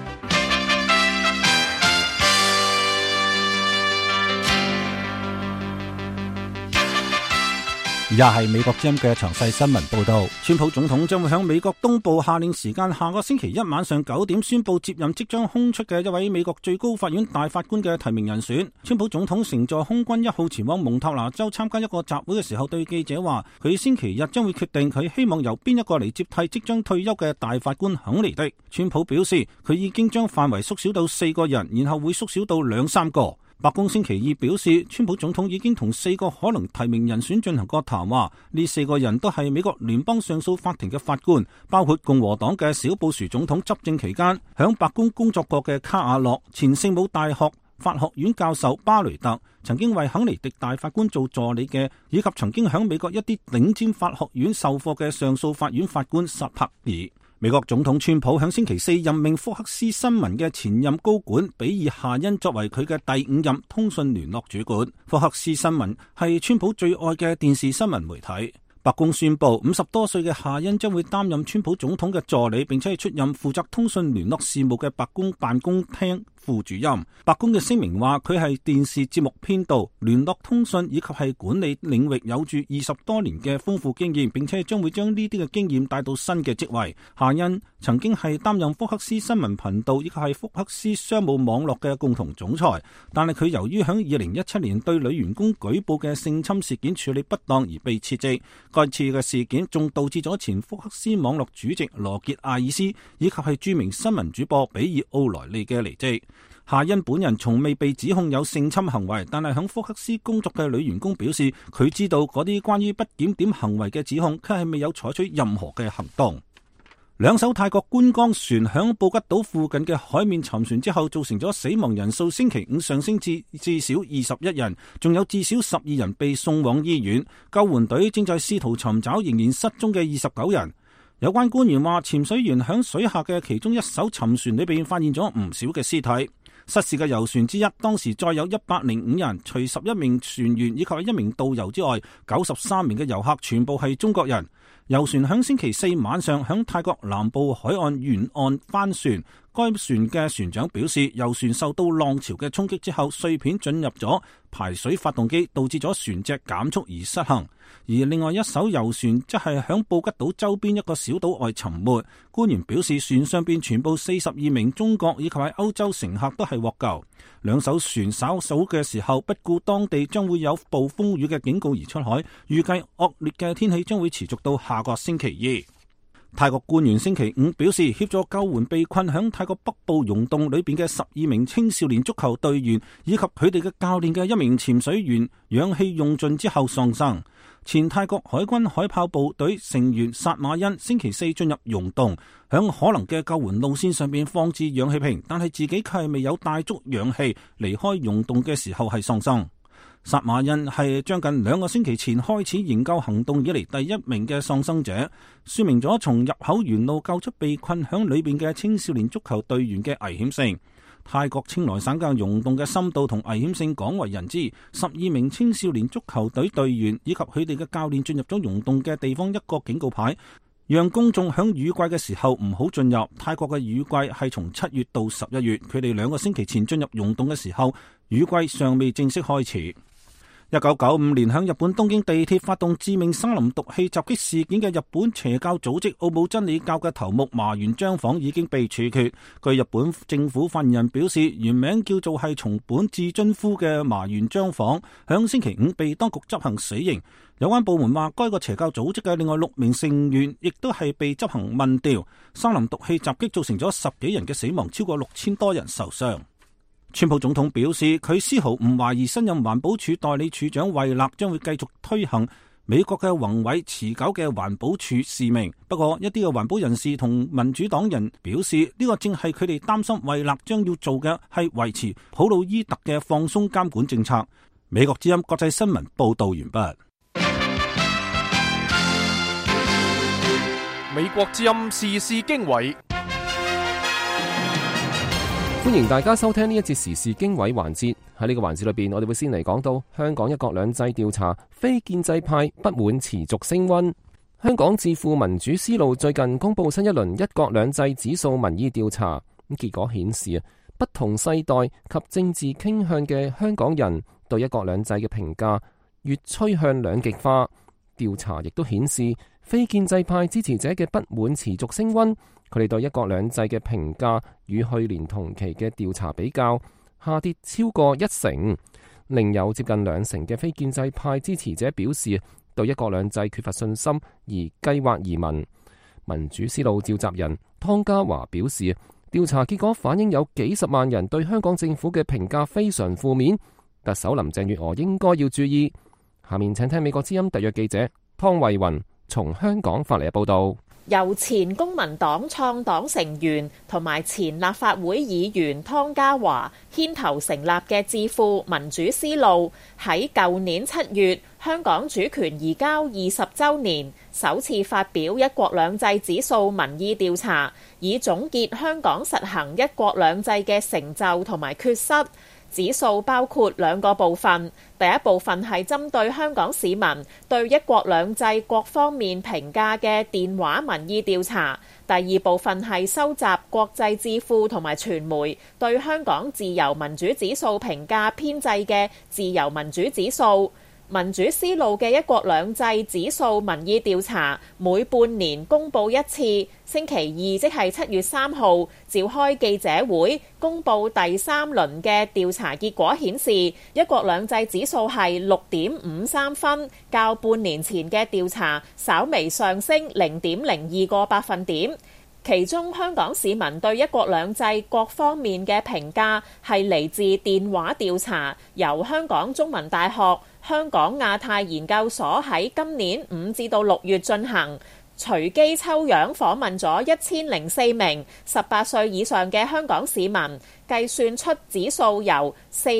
而家係美國之音嘅詳細新聞報道，川普總統將會喺美國東部夏令時間下個星期一晚上9點宣布接任即將空出嘅一位美國最高法院大法官嘅提名人選。川普總統乘坐空軍1號前往蒙塔拿州參加一個集會嘅時候，對記者話：佢星期日將會決定佢希望由邊一個嚟接替即將退休嘅大法官肯尼迪。川普表示，佢已經將範圍縮小到4個人，然後會縮小到2-3個。白宮星期二表示，川普總統已經同4個可能提名人選進行過談話，呢4個人都係美國聯邦上訴法庭嘅法官，包括共和黨嘅小布殊總統執政期間響白宮工作過嘅卡瓦諾、前聖母大學法學院教授巴雷特，曾經為肯尼迪大法官做助理嘅，以及曾經響美國一啲頂尖法學院授課嘅上訴法院法官薩帕爾。美國總統川普喺星期4任命福克斯新聞嘅前任高管比爾夏恩作為佢嘅第5任通訊聯絡主管。福克斯新聞係川普最愛嘅電視新聞媒體。白宮宣布50多歲嘅夏恩將會擔任川普總統嘅助理，並且係出任負責通訊聯絡事務嘅白宮辦公廳副主任。白宮嘅聲明話，佢係電視節目編導、聯絡通訊以及係管理領域有住20多年嘅豐富經驗，並且將會將呢啲嘅經驗帶到新嘅職位。夏恩曾經係擔任福克斯新聞頻道以及係福克斯商務網絡嘅共同總裁，但係佢由於喺2017年對女員工舉報嘅性侵事件處理不當而被撤職。該次嘅事件仲導致咗前福克斯網絡主席羅傑亞爾斯以及係著名新聞主播比爾奧萊利嘅離職。夏恩本人從未被指控有性侵行為，但係響福克斯工作嘅女員工表示，佢知道嗰啲關於不檢點行為嘅指控，卻係未有採取任何嘅行動。2艘泰國觀光船響布吉島附近嘅海面沉船之後，造成咗死亡人數星期5上升至少21人，仲有至少12人被送往醫院。救援隊正在試圖尋找仍然失蹤嘅29人。有關官員話，潛水員響水下嘅其中一艘沉船裏邊發現咗唔少嘅屍體。失事嘅遊船之一當時載有105人，除11名船員以及1名導遊之外，93名嘅遊客全部係中國人。遊船響星期4晚上響泰國南部海岸沿岸翻船，該船嘅船長表示，遊船受到浪潮嘅衝擊之後，碎片進入咗排水發動機，導致咗船隻減速而失衡。而另外一艘遊船則係響布吉島周邊一個小島外沉沒。官員表示，船上邊全部42名中國以及係歐洲乘客都係獲救。2艘船稍早嘅時候不顧當地將會有暴風雨嘅警告而出海，預計惡劣嘅天氣將會持續到下個星期2。泰國官員星期5表示，協助救援被困響泰國北部溶洞裏邊嘅12名青少年足球隊員以及佢哋嘅教練嘅1名潛水員氧氣用盡之後喪生。前泰國海軍海豹部隊成員薩馬恩星期4進入溶洞，響可能嘅救援路線上邊放置氧氣瓶，但係自己卻係未有帶足氧氣離開溶洞嘅時候係喪生。薩馬恩係將近2個星期前開始營救行動以嚟第1名嘅喪生者，說明咗從入口沿路救出被困響裏邊嘅青少年足球隊員嘅危險性。泰國清萊省嘅溶洞嘅深度同危險性廣為人知，12名青少年足球隊隊員以及佢哋嘅教練進入咗溶洞嘅地方一個警告牌，讓公眾響雨季嘅時候唔好進入。泰國嘅雨季係從7月到11月，佢哋2個星期前進入溶洞嘅時候，雨季尚未正式開始。1995年響日本東京地鐵發動致命沙林毒氣襲擊事件嘅日本邪教組織奧姆真理教嘅頭目麻原彰晃已經被處決。據日本政府發言人表示，原名叫做係松本智津夫嘅麻原彰晃響星期5被當局執行死刑。有關部門話，該個邪教組織嘅另外6名成員亦都係被執行問調。沙林毒氣襲擊造成咗10幾人嘅死亡，超過6000多人受傷。 川普總統表示，佢絲毫唔懷疑新任環保署代理署長惠勒將會繼續推行美國嘅宏偉持久嘅環保署使命。不過，一啲嘅環保人士同民主黨人表示，呢個正係佢哋擔心惠勒將要做嘅係維持普魯伊特嘅放鬆監管政策。美國之音國際新聞報道完畢。 美國之音時事經緯。 歡迎大家收聽呢一節時事經緯環節。喺呢個環節裏邊，我哋會先嚟講到香港一國兩制調查，非建制派不滿持續升溫。香港智庫民主思路最近公布新一輪一國兩制指數民意調查，結果顯示不同世代及政治傾向嘅香港人對一國兩制嘅評價越趨向兩極化。調查亦都顯示，非建制派支持者嘅不滿持續升溫。佢哋對一國兩制嘅評價與去年同期嘅調查比較下跌超過1成，另有接近2成嘅非建制派支持者表示對一國兩制缺乏信心而計劃移民。民主思路召集人湯家驊表示，調查結果反映有幾十萬人對香港政府嘅評價非常負面，特首林鄭月娥應該要注意。下面請聽美國之音特約記者湯慧雲從香港發嚟嘅報道。 由前公民黨創黨成員同埋前立法會議員湯家驊牽頭成立嘅智庫民主思路，喺舊年7月香港主權移交20週年，首次發表一國兩制指數民意調查，以總結香港實行一國兩制嘅成就同埋缺失。指數包括2個部分，第一部分係針對香港市民對一國兩制各方面評價嘅電話民意調查，第二部分係收集國際智庫同埋傳媒對香港自由民主指數評價編製嘅自由民主指數。民主思路嘅一國兩制指數民意調查每半年公佈一次，星期二即係7月3號召開記者會公佈第3輪嘅調查結果，顯示一國兩制指數係6.53分，較半年前嘅調查稍微上升0.02個百分點。其中香港市民對一國兩制各方面嘅評價係嚟自電話調查，由香港中文大學、香港亞太研究所喺今年5至到6月進行，隨機抽樣訪問咗1004名18歲以上嘅香港市民，計算出指數由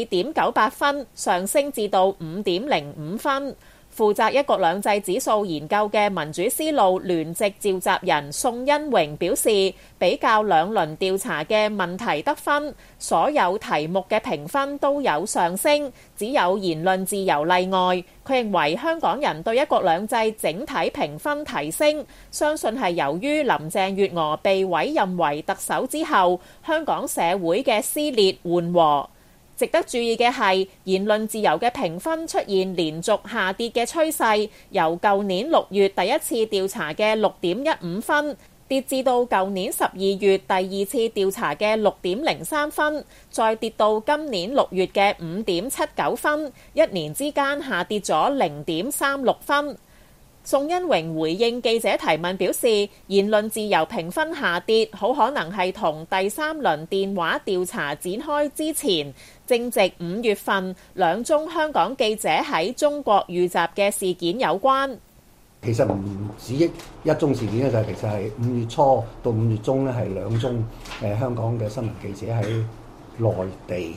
4.98分上升至到5.05分。負責一國兩制指數研究嘅民主思路聯席召集人宋恩榮表示，比較2輪調查嘅問題得分，所有題目嘅評分都有上升，只有言論自由例外。佢認為香港人對一國兩制整體評分提升，相信係由於林鄭月娥被委任為特首之後，香港社會嘅撕裂緩和。值得注意嘅係，言論自由嘅評分出現連續下跌嘅趨勢，由舊年6月第一次調查嘅6.15分，跌至到舊年12月第二次調查嘅6.03分，再跌到今年6月嘅5.79分，一年之間下跌咗0.36分。宋恩榮回應記者提問表示，言論自由評分下跌，好可能係同第3輪電話調查展開之前，正值5月份2宗香港記者喺中國遇襲嘅事件有關。 其實唔止一宗事件咧，就其實係5月初到5月中咧，係2宗香港嘅新聞記者喺內地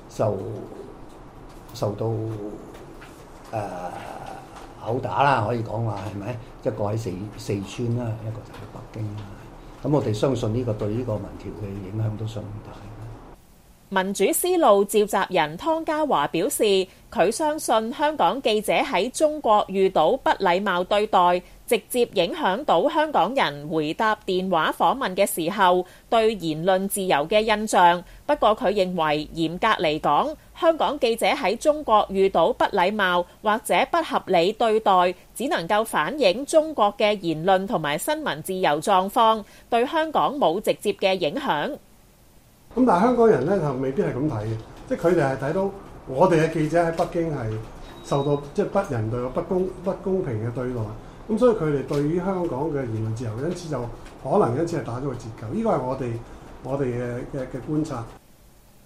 受到毆打啦，可以講話係咪？一個喺四川啦，一個就喺北京啦。咁我哋相信呢個對呢個民調嘅影響都相當大。 民主思路召集人湯家驊表示，佢相信香港記者喺中國遇到不禮貌對待，直接影響到香港人回答電話訪問嘅時候對言論自由嘅印象。不過佢認為嚴格嚟講，香港記者喺中國遇到不禮貌或者不合理對待，只能夠反映中國嘅言論同埋新聞自由狀況，對香港冇直接嘅影響。 咁但係香港人咧就未必係咁睇嘅，即係佢哋係睇到我哋嘅記者喺北京係受到即係不人道、不公平嘅對待，咁所以佢哋對於香港嘅言論自由，因此係打咗個折扣。呢個係我哋嘅觀察。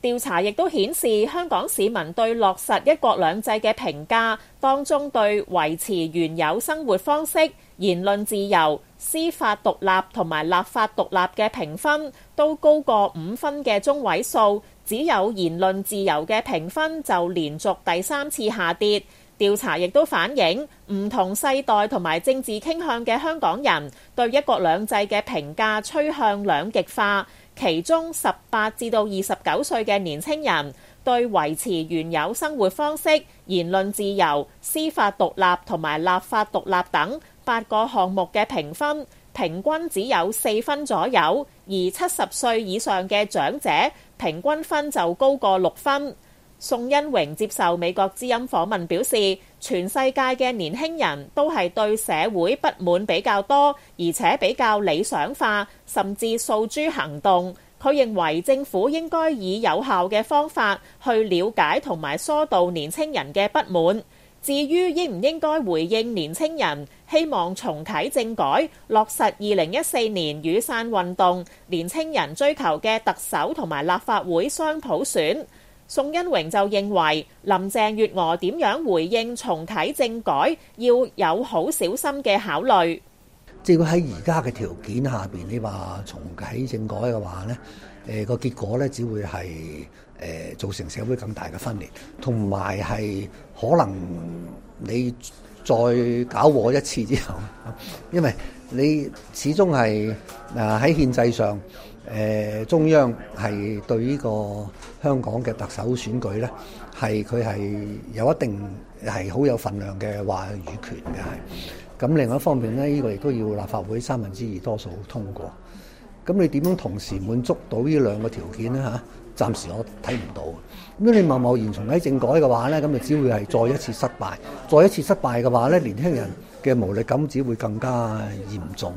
調查亦都顯示，香港市民對落實一國兩制嘅評價當中，對維持原有生活方式、言論自由、司法獨立同埋立法獨立嘅評分都高過5分嘅中位數，只有言論自由嘅評分就連續第3次下跌。調查亦都反映唔同世代同埋政治傾向嘅香港人對一國兩制嘅評價趨向兩極化。其中18至到29歲嘅年青人對維持原有生活方式、言論自由、司法獨立同埋立法獨立等8個項目嘅評分，平均只有4分左右，而70歲以上嘅長者平均分就高過6分。宋恩榮接受美國之音訪問表示，全世界嘅年輕人都係對社會不滿比較多，而且比較理想化，甚至訴諸行動。佢認為政府應該以有效嘅方法去了解同埋疏導年輕人嘅不滿。至於應唔應該回應年輕人希望重啟政改、落實2014年雨傘運動、年輕人追求嘅特首同埋立法會雙普選，宋恩榮就認為林鄭月娥點樣回應重啟政改，要有好小心嘅考慮。 即係喺而家嘅條件下邊，你話重啟政改嘅話咧，個結果咧只會係造成社會更大嘅分裂，同埋係可能你再搞禍一次之後，因為你始終係喺憲制上。中央係對呢個香港嘅特首選舉咧，佢係有一定係好有份量嘅話語權嘅係。咁另外一方面咧，呢個亦都要立法會2/3多數通過。咁你點樣同時滿足到呢兩個條件咧？暫時我睇唔到。咁你貿然重啟政改嘅話咧，咁就只會係再一次失敗。再一次失敗嘅話咧，年輕人嘅無力感只會更加嚴重。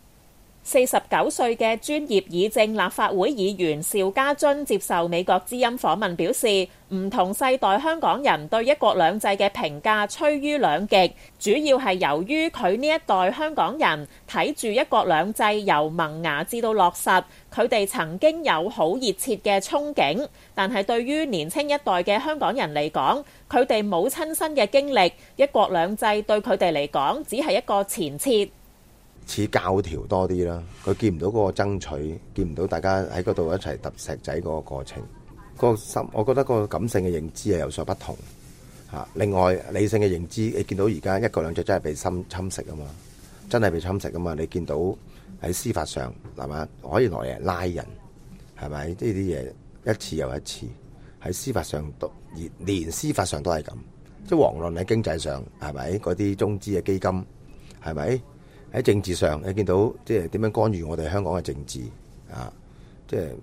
49歲嘅專業議政立法會議員邵家臻接受美國之音訪問表示，唔同世代香港人對一國兩制嘅評價趨於兩極，主要係由於佢呢一代香港人睇住一國兩制由萌芽至到落實，佢哋曾經有好熱切嘅憧憬，但係對於年輕一代嘅香港人嚟講，佢哋冇親身嘅經歷，一國兩制對佢哋嚟講只係一個前設。 似教條多啲啦，佢見唔到嗰個爭取，見唔到大家喺嗰度一齊揼石仔嗰個過程，個心我覺得個感性嘅認知係有所不同嚇。另外理性嘅認知，你見到而家一國兩制真係被侵蝕啊嘛，真係被侵蝕啊嘛。你見到喺司法上係嘛，可以攞嚟拉人係咪？呢啲嘢一次又一次喺司法上都連司法上都係咁，即係遑論喺經濟上係咪？嗰啲中資嘅基金係咪？喺政治上，你見到即係點樣干預我哋香港嘅政治啊？即係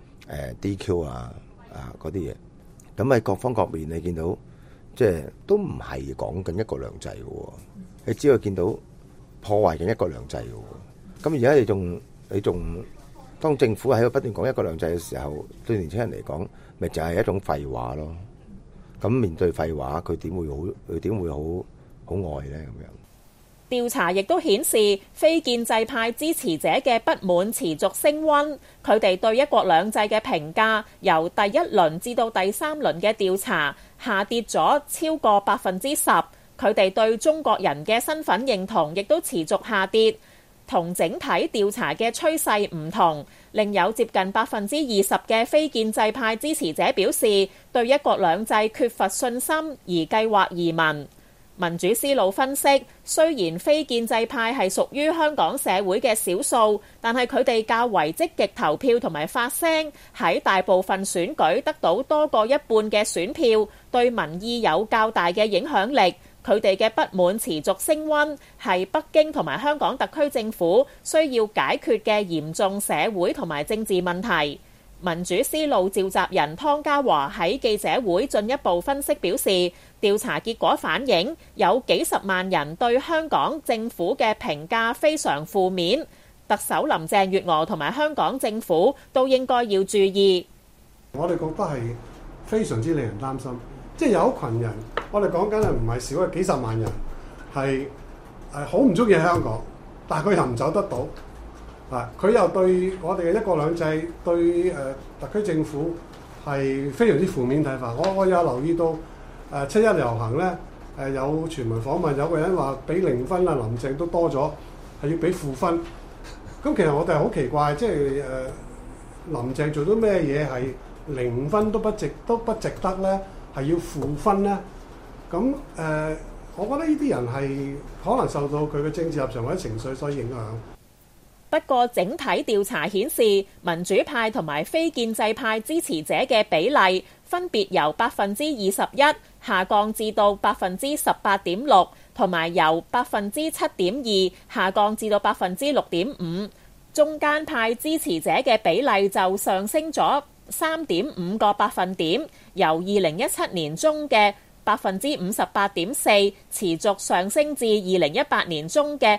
DQ 啊嗰啲嘢，咁喺各方各面你見到，即係都唔係講緊一國兩制嘅喎，你只係見到破壞緊一國兩制嘅喎。咁而家你仲當政府喺度不斷講一國兩制嘅時候，對年輕人嚟講，咪就係一種廢話咯。咁面對廢話，佢點會好愛咧？咁樣。 調查亦都顯示，非建制派支持者嘅不滿持續升溫，佢哋對一國兩制嘅評價由第1輪至到第3輪嘅調查下跌咗超過10%，佢哋對中國人嘅身份認同亦都持續下跌，同整體調查嘅趨勢唔同。另有接近20%嘅非建制派支持者表示，對一國兩制缺乏信心而計劃移民。民主思路分析，雖然非建制派係屬於香港社會嘅少數，但係佢哋較為積極投票同埋發聲，喺大部分選舉得到多過一半嘅選票，對民意有較大嘅影響力。佢哋嘅不滿持續升溫，係北京同埋香港特區政府需要解決嘅嚴重社會同埋政治問題。民主思路召集人湯家驊喺記者會進一步分析表示，調查結果反映有幾十萬人對香港政府嘅評價非常負面，特首林鄭月娥同埋香港政府都應該要注意。 我哋覺得係非常之令人擔心，即係有一群人，我哋講緊係唔係少嘅幾十萬人，係好唔中意香港，但係佢又唔走得到。佢又對我哋嘅一國兩制，對特區政府係非常之負面睇法。我有留意到七一遊行咧，有傳媒訪問有個人話俾0分啦，林鄭都多咗，係要俾負分。咁其實我哋係好奇怪，即係林鄭做咗咩嘢係0分都不值得咧，係要負分咧？咁我覺得呢啲人係可能受到佢嘅政治立場或者情緒所影響。 不過整體調查顯示，民主派同埋非建制派支持者嘅比例分別由21%下降至到18.6%，同埋由7.2%下降至到6.5%。中間派支持者嘅比例就上升咗3.5個百分點，由2017年中嘅58.4%持續上升至2018年中嘅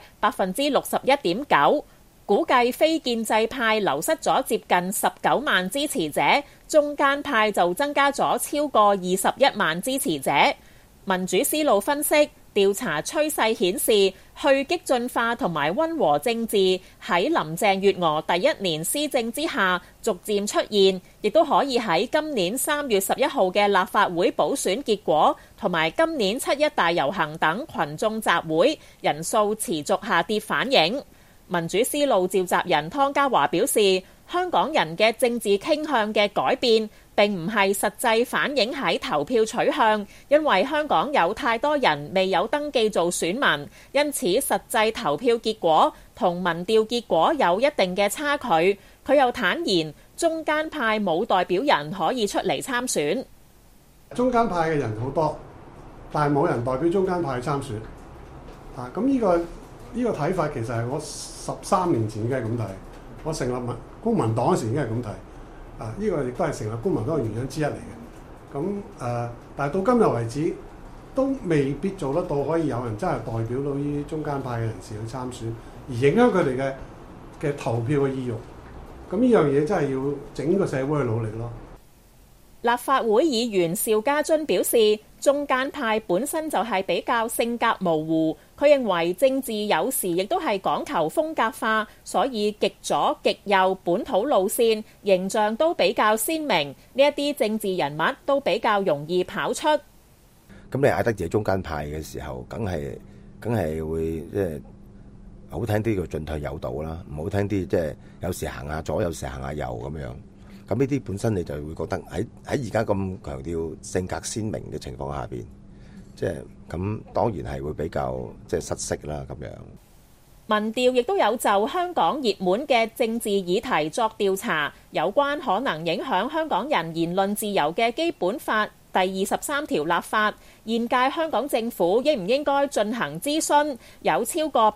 61.9%。估計非建制派流失咗接近19萬支持者，中間派就增加咗超過21萬支持者。民主思路分析，調查趨勢顯示，去激進化同埋溫和政治喺林鄭月娥第一年施政之下逐漸出現，亦都可以喺今年3月11號嘅立法會補選結果同埋今年7一大遊行等群眾集會人數持續下跌反映。民主思路召集人湯家驊表示，香港人嘅政治傾向嘅改變並唔係實際反映喺投票取向，因為香港有太多人未有登記做選民，因此實際投票結果同民調結果有一定嘅差距。佢又坦言，中間派冇代表人可以出嚟參選。 中間派嘅人好多，但係冇人代表中間派參選。咁呢個睇法其實係我13年前已經係咁睇，我成立公民黨嗰時已經係咁睇。呢個亦都係成立公民黨嘅原因之一嚟嘅。但係到今日為止都未必做得到，可以有人真係代表到呢啲中間派嘅人士去參選，而影響佢哋嘅投票嘅意欲。咁呢樣嘢真係要整個社會去努力咯。 立法會議員邵家臻表示，中間派本身就係比較性格模糊，佢認為政治有時亦都係講求風格化，所以極左、極右、本土路線形象都比較鮮明，呢一啲政治人物都比較容易跑出。 咁你嗌得自己中間派嘅時候，梗係會即係好聽啲叫進退有道啦，唔好聽啲即係有時行下左，有時行下右咁樣。咁呢啲本身你就會覺得喺而家咁強調性格鮮明嘅情況下邊，即係咁當然係會比較即係失色啦咁樣。 民調亦都有就香港熱門嘅政治議題作調查，有關可能影響香港人言論自由嘅基本法第23條立法，現屆香港政府應唔應該進行諮詢？有超過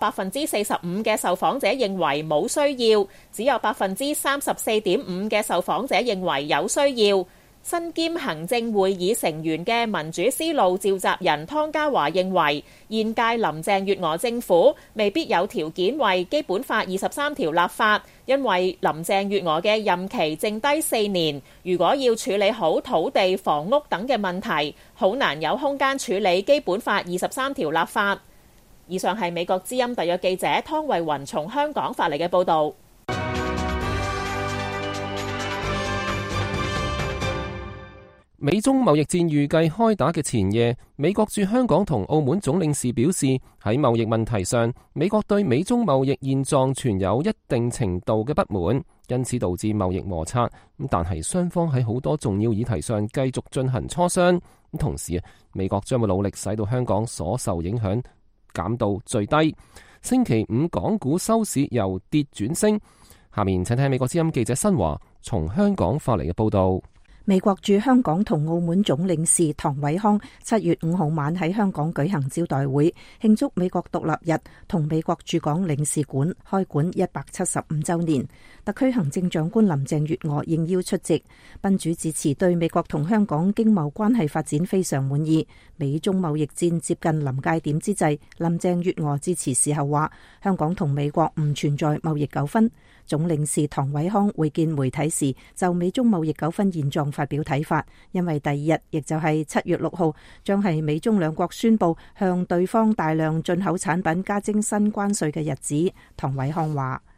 45%嘅受訪者認為冇需要，只有34.5%嘅受訪者認為有需要。身兼行政會議成員嘅民主思路召集人湯家驊認為，現屆林鄭月娥政府未必有條件為基本法23條立法，因為林鄭月娥嘅任期剩低4年，如果要處理好土地、房屋等嘅問題，好難有空間處理基本法23條立法。以上係美國之音特約記者湯慧雲從香港發嚟嘅報導。 美中貿易戰預計開打嘅前夜，美國駐香港同澳門總領事表示，喺貿易問題上，美國對美中貿易現狀存有一定程度嘅不滿，因此導致貿易摩擦。但係雙方喺好多重要議題上繼續進行磋商。同時，美國將會努力使到香港所受影響減到最低。星期五港股收市由跌轉升。下面請睇美國之音記者新華從香港發嚟嘅報道。 美國駐香港同澳門總領事唐偉康7月5號晚喺香港舉行招待會，慶祝美國獨立日同美國駐港領事館開館175週年。特區行政長官林鄭月娥應邀出席。賓主致辭對美國同香港經貿關係發展非常滿意。美中貿易戰接近臨界點之際，林鄭月娥致辭時候話：香港同美國唔存在貿易糾紛。總領事唐偉康會見媒體時就美中貿易糾紛現狀發表睇法，因為第二日亦就係7月6號將係美中兩國宣布向對方大量進口產品加徵新關稅嘅日子。唐偉康話：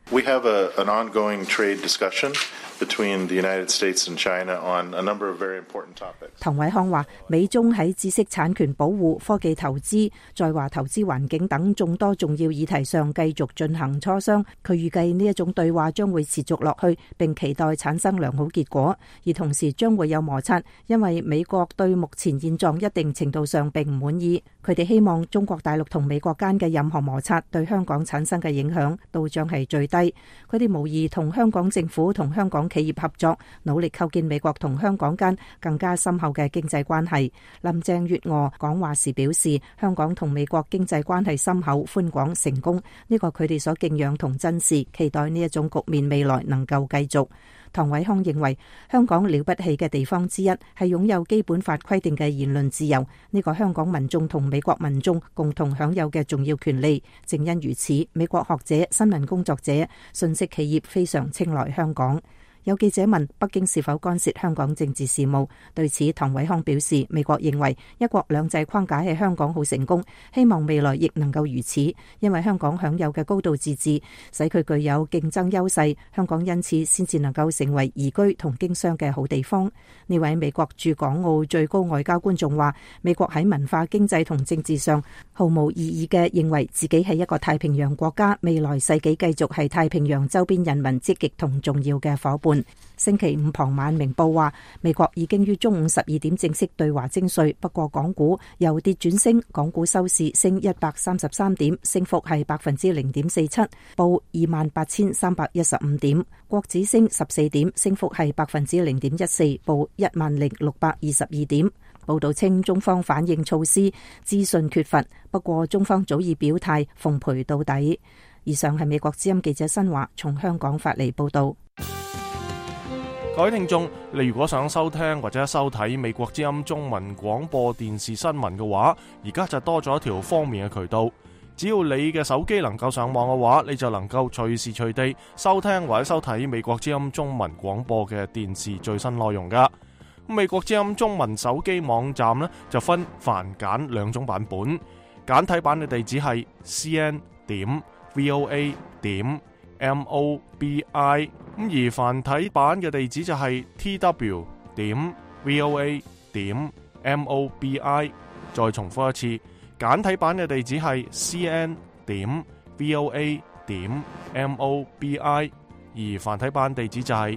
We have an ongoing trade discussion between the United States and China on a number of very important topics. 唐偉康話，美中喺知識產權保護、科技投資、在華投資環境等眾多重要議題上繼續進行磋商。佢預計呢一種對話將會持續落去，並期待產生良好結果。而同時將會有摩擦，因為美國對目前現狀一定程度上並唔滿意。佢哋希望中國大陸同美國間嘅任何摩擦對香港產生嘅影響都將係最低。佢哋無意同香港政府同香港企業合作，努力構建美國同香港間更加深厚嘅經濟關係。林鄭月娥講話時表示，香港同美國經濟關係深厚、寬廣、成功，呢個佢哋所敬仰同珍視，期待呢一種局面未來能夠繼續。唐偉康認為，香港了不起嘅地方之一係擁有基本法規定嘅言論自由，呢個香港民眾同美國民眾共同享有嘅重要權利。正因如此，美國學者、新聞工作者、信息企業非常青睞香港。有記者問北京是否干涉香港政治事務，對此唐偉康表示，美國認為一國兩制框架喺香港好成功，希望未來亦能夠如此，因為香港享有嘅高度自治使佢具有競爭優勢，香港因此先至能夠成為宜居同經商嘅好地方。呢位美國駐港澳最高外交官仲話，美國喺文化、經濟同政治上毫無異議嘅認為自己係一個太平洋國家，未來世紀繼續係太平洋周邊人民積極同重要嘅夥伴。星期五傍晚，明報話美國已經於中午12點正式對華徵稅，不過港股由跌轉升，港股收市升133點，升幅係0.47%，報28,315點；國指升14點，升幅係0.14%，報10,622點。報道稱中方反應措施資訊缺乏，不過中方早已表態奉陪到底。以上係美國之音記者新華從香港發嚟報道。 各位聽眾，你如果想收聽或者收睇美國之音中文廣播電視新聞嘅話，而家就多咗一條方便嘅渠道。只要你嘅手機能夠上網嘅話，你就能夠隨時隨地收聽或者收睇美國之音中文廣播嘅電視最新內容噶。美國之音中文手機網站呢，就分繁簡兩種版本，簡體版嘅地址係 cn.voa.mobi， 而繁體版嘅地址就係 tw.voa.mobi。 再重複一次，簡體版嘅地址係 cn.voa.mobi， 而繁體版地址就係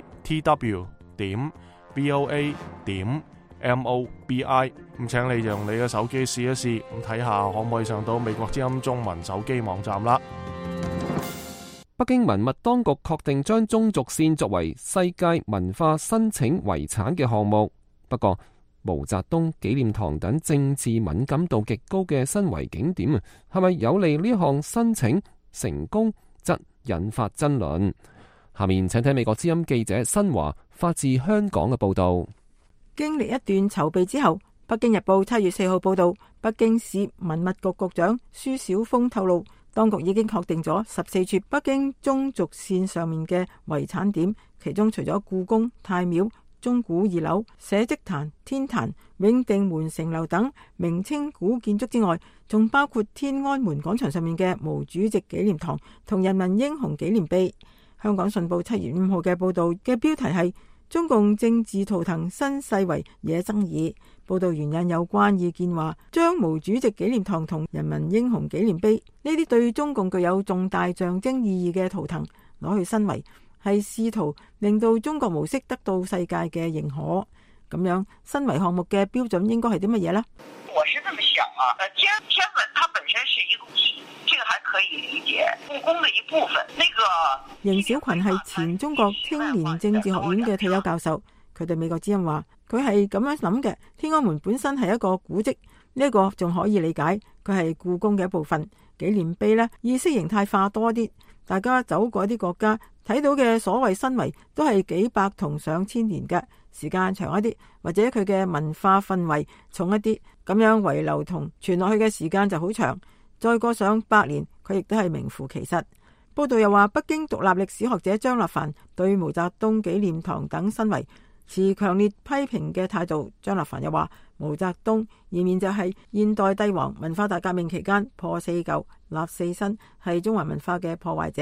tw.voa.mobi。 咁請你用你嘅手機試一試，咁睇下可唔可以上到美國之音中文手機網站啦。 北京文物當局確定將中軸線作為世界文化申請遺產嘅項目，不過毛澤東紀念堂等政治敏感度極高嘅新圍景點啊，係咪有利呢項申請成功，則引發爭論。下面請睇美國之音記者新華發自香港嘅報道。 經歷一段籌備之後，北京日報7月4號報道，北京市文物局局長舒曉峰透露，當局已經確定咗14處北京中軸線上面嘅遺產點，其中除咗故宮、太廟、鐘鼓二樓、社稷壇、天壇、永定門城樓等明清古建築之外，仲包括天安門廣場上面嘅毛主席紀念堂同人民英雄紀念碑。香港信報7月5號嘅報道嘅標題係中共政治圖騰新世遺惹爭議。報道援引有關意見話，將毛主席紀念堂同人民英雄紀念碑呢啲對中共具有重大象徵意義嘅圖騰攞去申遺，係試圖令到中國模式得到世界嘅認可。咁樣申遺項目嘅標準應該係啲乜嘢呢？ 我是這麼想啊，天文它本身是一個記，這個還可以理解，故宮的一部分。 邢小群係前中國青年政治學院嘅退休教授，佢對美國之音話，佢係咁樣諗嘅。天安門本身係一個古蹟，呢個仲可以理解，佢係故宮嘅一部分。紀念碑呢，意識形態化多啲，大家走過啲國家睇到嘅所謂申遺都係幾百同上千年嘅，時間長一啲，或者佢嘅文化氛圍重一啲，咁樣遺留同傳落去嘅時間就好長，再過上100年，佢亦都係名副其實。報道又話，北京獨立歷史學者張立凡對毛澤東紀念堂等申遺持強烈批評嘅態度。張立凡又話，毛澤東以免就係現代帝王文化大革命期間破四舊立四新，係中華文化嘅破壞者，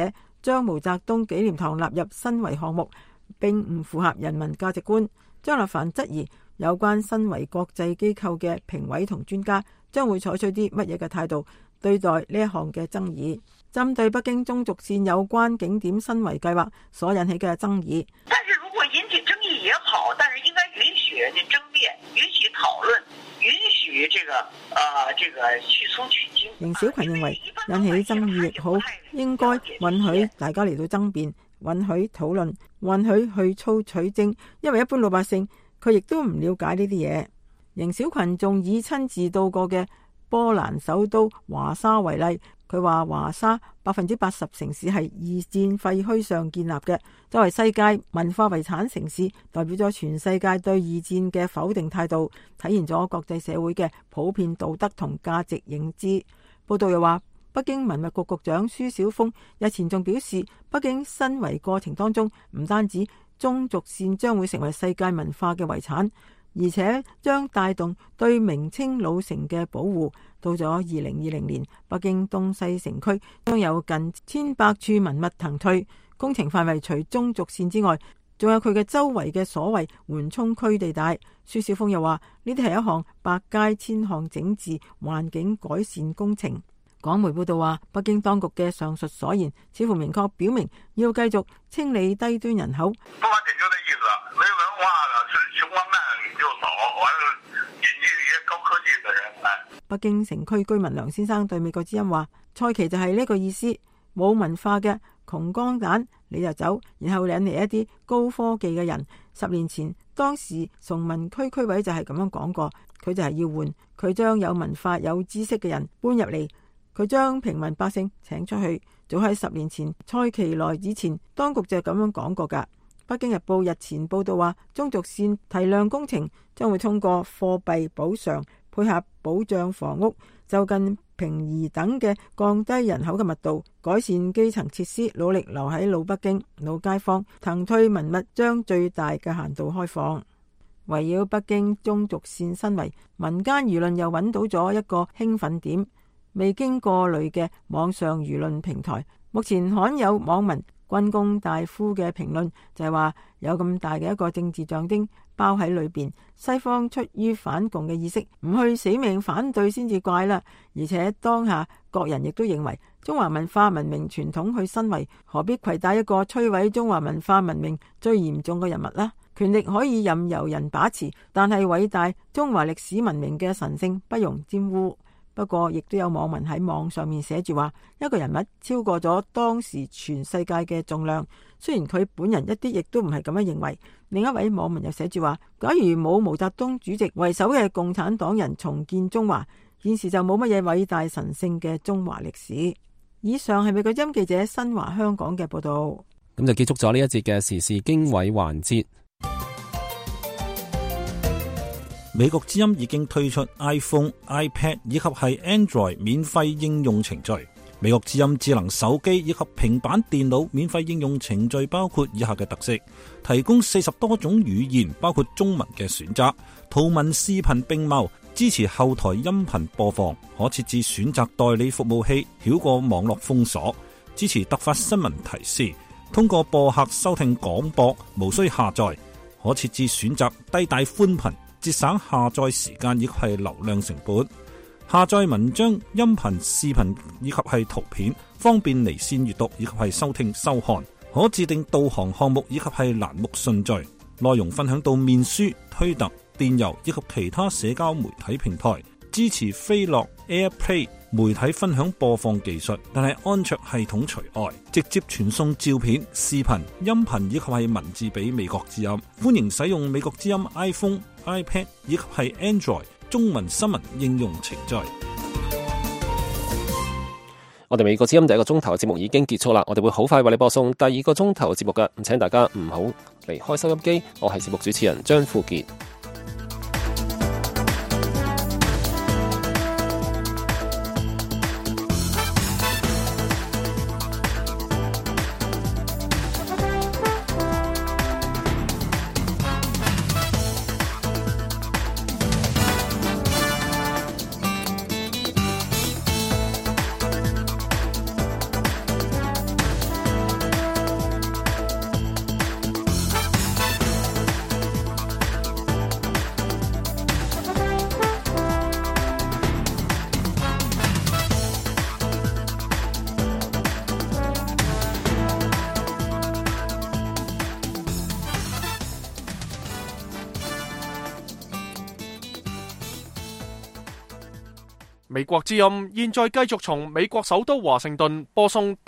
將毛澤東紀念堂納入申遺項目，並唔符合人民價值觀。張立凡質疑有關申遺國際機構嘅評委同專家將會採取啲乜嘢嘅態度對待呢一項嘅爭議。針對北京中軸線有關景點申遺計劃所引起嘅爭議， 但是如果引起爭議也好，但是應該允許人家爭辯，允許討論，允許這個去粗取精。 邢小群認為引起爭議亦好，應該允許大家嚟到爭辯，允許討論，允許去粗取精，因為一般老百姓佢亦都唔了解呢啲嘢。邢小群仲以親自到過嘅波蘭首都華沙為例，佢話華沙80%城市係二戰廢墟上建立嘅，作為世界文化遺產城市，代表咗全世界對二戰嘅否定態度，體現咗國際社會嘅普遍道德同價值認知。報道又話，北京文物局局長舒曉峰日前仲表示，北京申遺過程當中唔單止中軸線將會成為世界文化嘅遺產，而且將帶動對明清老城嘅保護。到咗2020年，北京東西城區將有近1100處文物騰退，工程範圍除中軸線之外，仲有佢嘅周圍嘅所謂緩衝區地帶。舒曉峰又話，呢啲係一項百街千巷整治環境改善工程。港媒報道話，北京當局嘅上述所言似乎明確表明要繼續清理低端人口。 不完全就這意思，沒文化的是窮光蛋你就走，完了引進一些高科技的人來。 北京城區居民梁先生對美國之音話，蔡奇就係呢個意思，冇文化嘅窮光蛋你就走，然後引嚟一啲高科技嘅人。10年前當時崇文區區委就係咁樣講過，佢就係要換，佢將有文化有知識嘅人搬入嚟，佢將平民百姓請出去。早喺10年前蔡奇來以前，當局就咁樣講過㗎。北京日報日前報道話，中軸線提量工程將會通過貨幣補償配合保障房屋、就近平移等嘅降低人口嘅密度，改善基層設施，努力留喺老北京老街坊，騰退文物將最大嘅限度開放。圍繞北京中軸線申遺，民間輿論又揾到咗一個興奮點，未經過濾嘅網上輿論平台。目前罕有網民軍工大夫嘅評論就係話，有咁大嘅一個政治象徵包喺裏邊，西方出於反共嘅意識，唔去死命反對先至怪啦。而且當下各人亦都認為中華文化文明傳統去申遺，何必攜帶一個摧毀中華文化文明最嚴重嘅人物呢？權力可以任由人把持，但係偉大中華歷史文明嘅神聖不容沾污。不過，亦都有網民喺網上面寫住話，一個人物超過咗當時全世界嘅重量。雖然佢本人一啲亦都唔係咁樣認為。另一位網民又寫住話，假如冇毛澤東主席為首嘅共產黨人重建中華，現時就冇乜嘢偉大神聖嘅中華歷史。以上係美國之音記者新華香港嘅報道。 咁就結束咗呢一節嘅時事經緯環節。 美國之音已經推出 iPhone、iPad 以及係 Android 免費應用程序。美國之音智能手機以及平板電腦免費應用程序包括以下嘅特色：提供40多種語言，包括中文嘅選擇，圖文視頻並茂，支持後台音頻播放，可設置選擇代理服務器，繞過網絡封鎖，支持突發新聞提示，通過播客收聽廣播，無需下載，可設置選擇低帶寬頻，節省下載時間以及係流量成本。下載文章、音頻、視頻以及係圖片，方便離線閱讀以及係收聽收看。可自定導航項目以及係欄目順序。內容分享到面書、推特、電郵以及其他社交媒體平台。支持飛樂 AirPlay 媒體分享播放技術，但係安卓系統除外。直接傳送照片、視頻、音頻以及係文字俾美國之音。歡迎使用美國之音 iPhone、iPad 以及係 Android中文新聞應用程序。 我哋美國之音第一個鐘頭嘅節目已經結束啦，我哋會好快為你播送第二個鐘頭嘅節目嘅，請大家唔好離開收音機。我係節目主持人張富傑。 美國之音現在繼續從美國首都華盛頓播送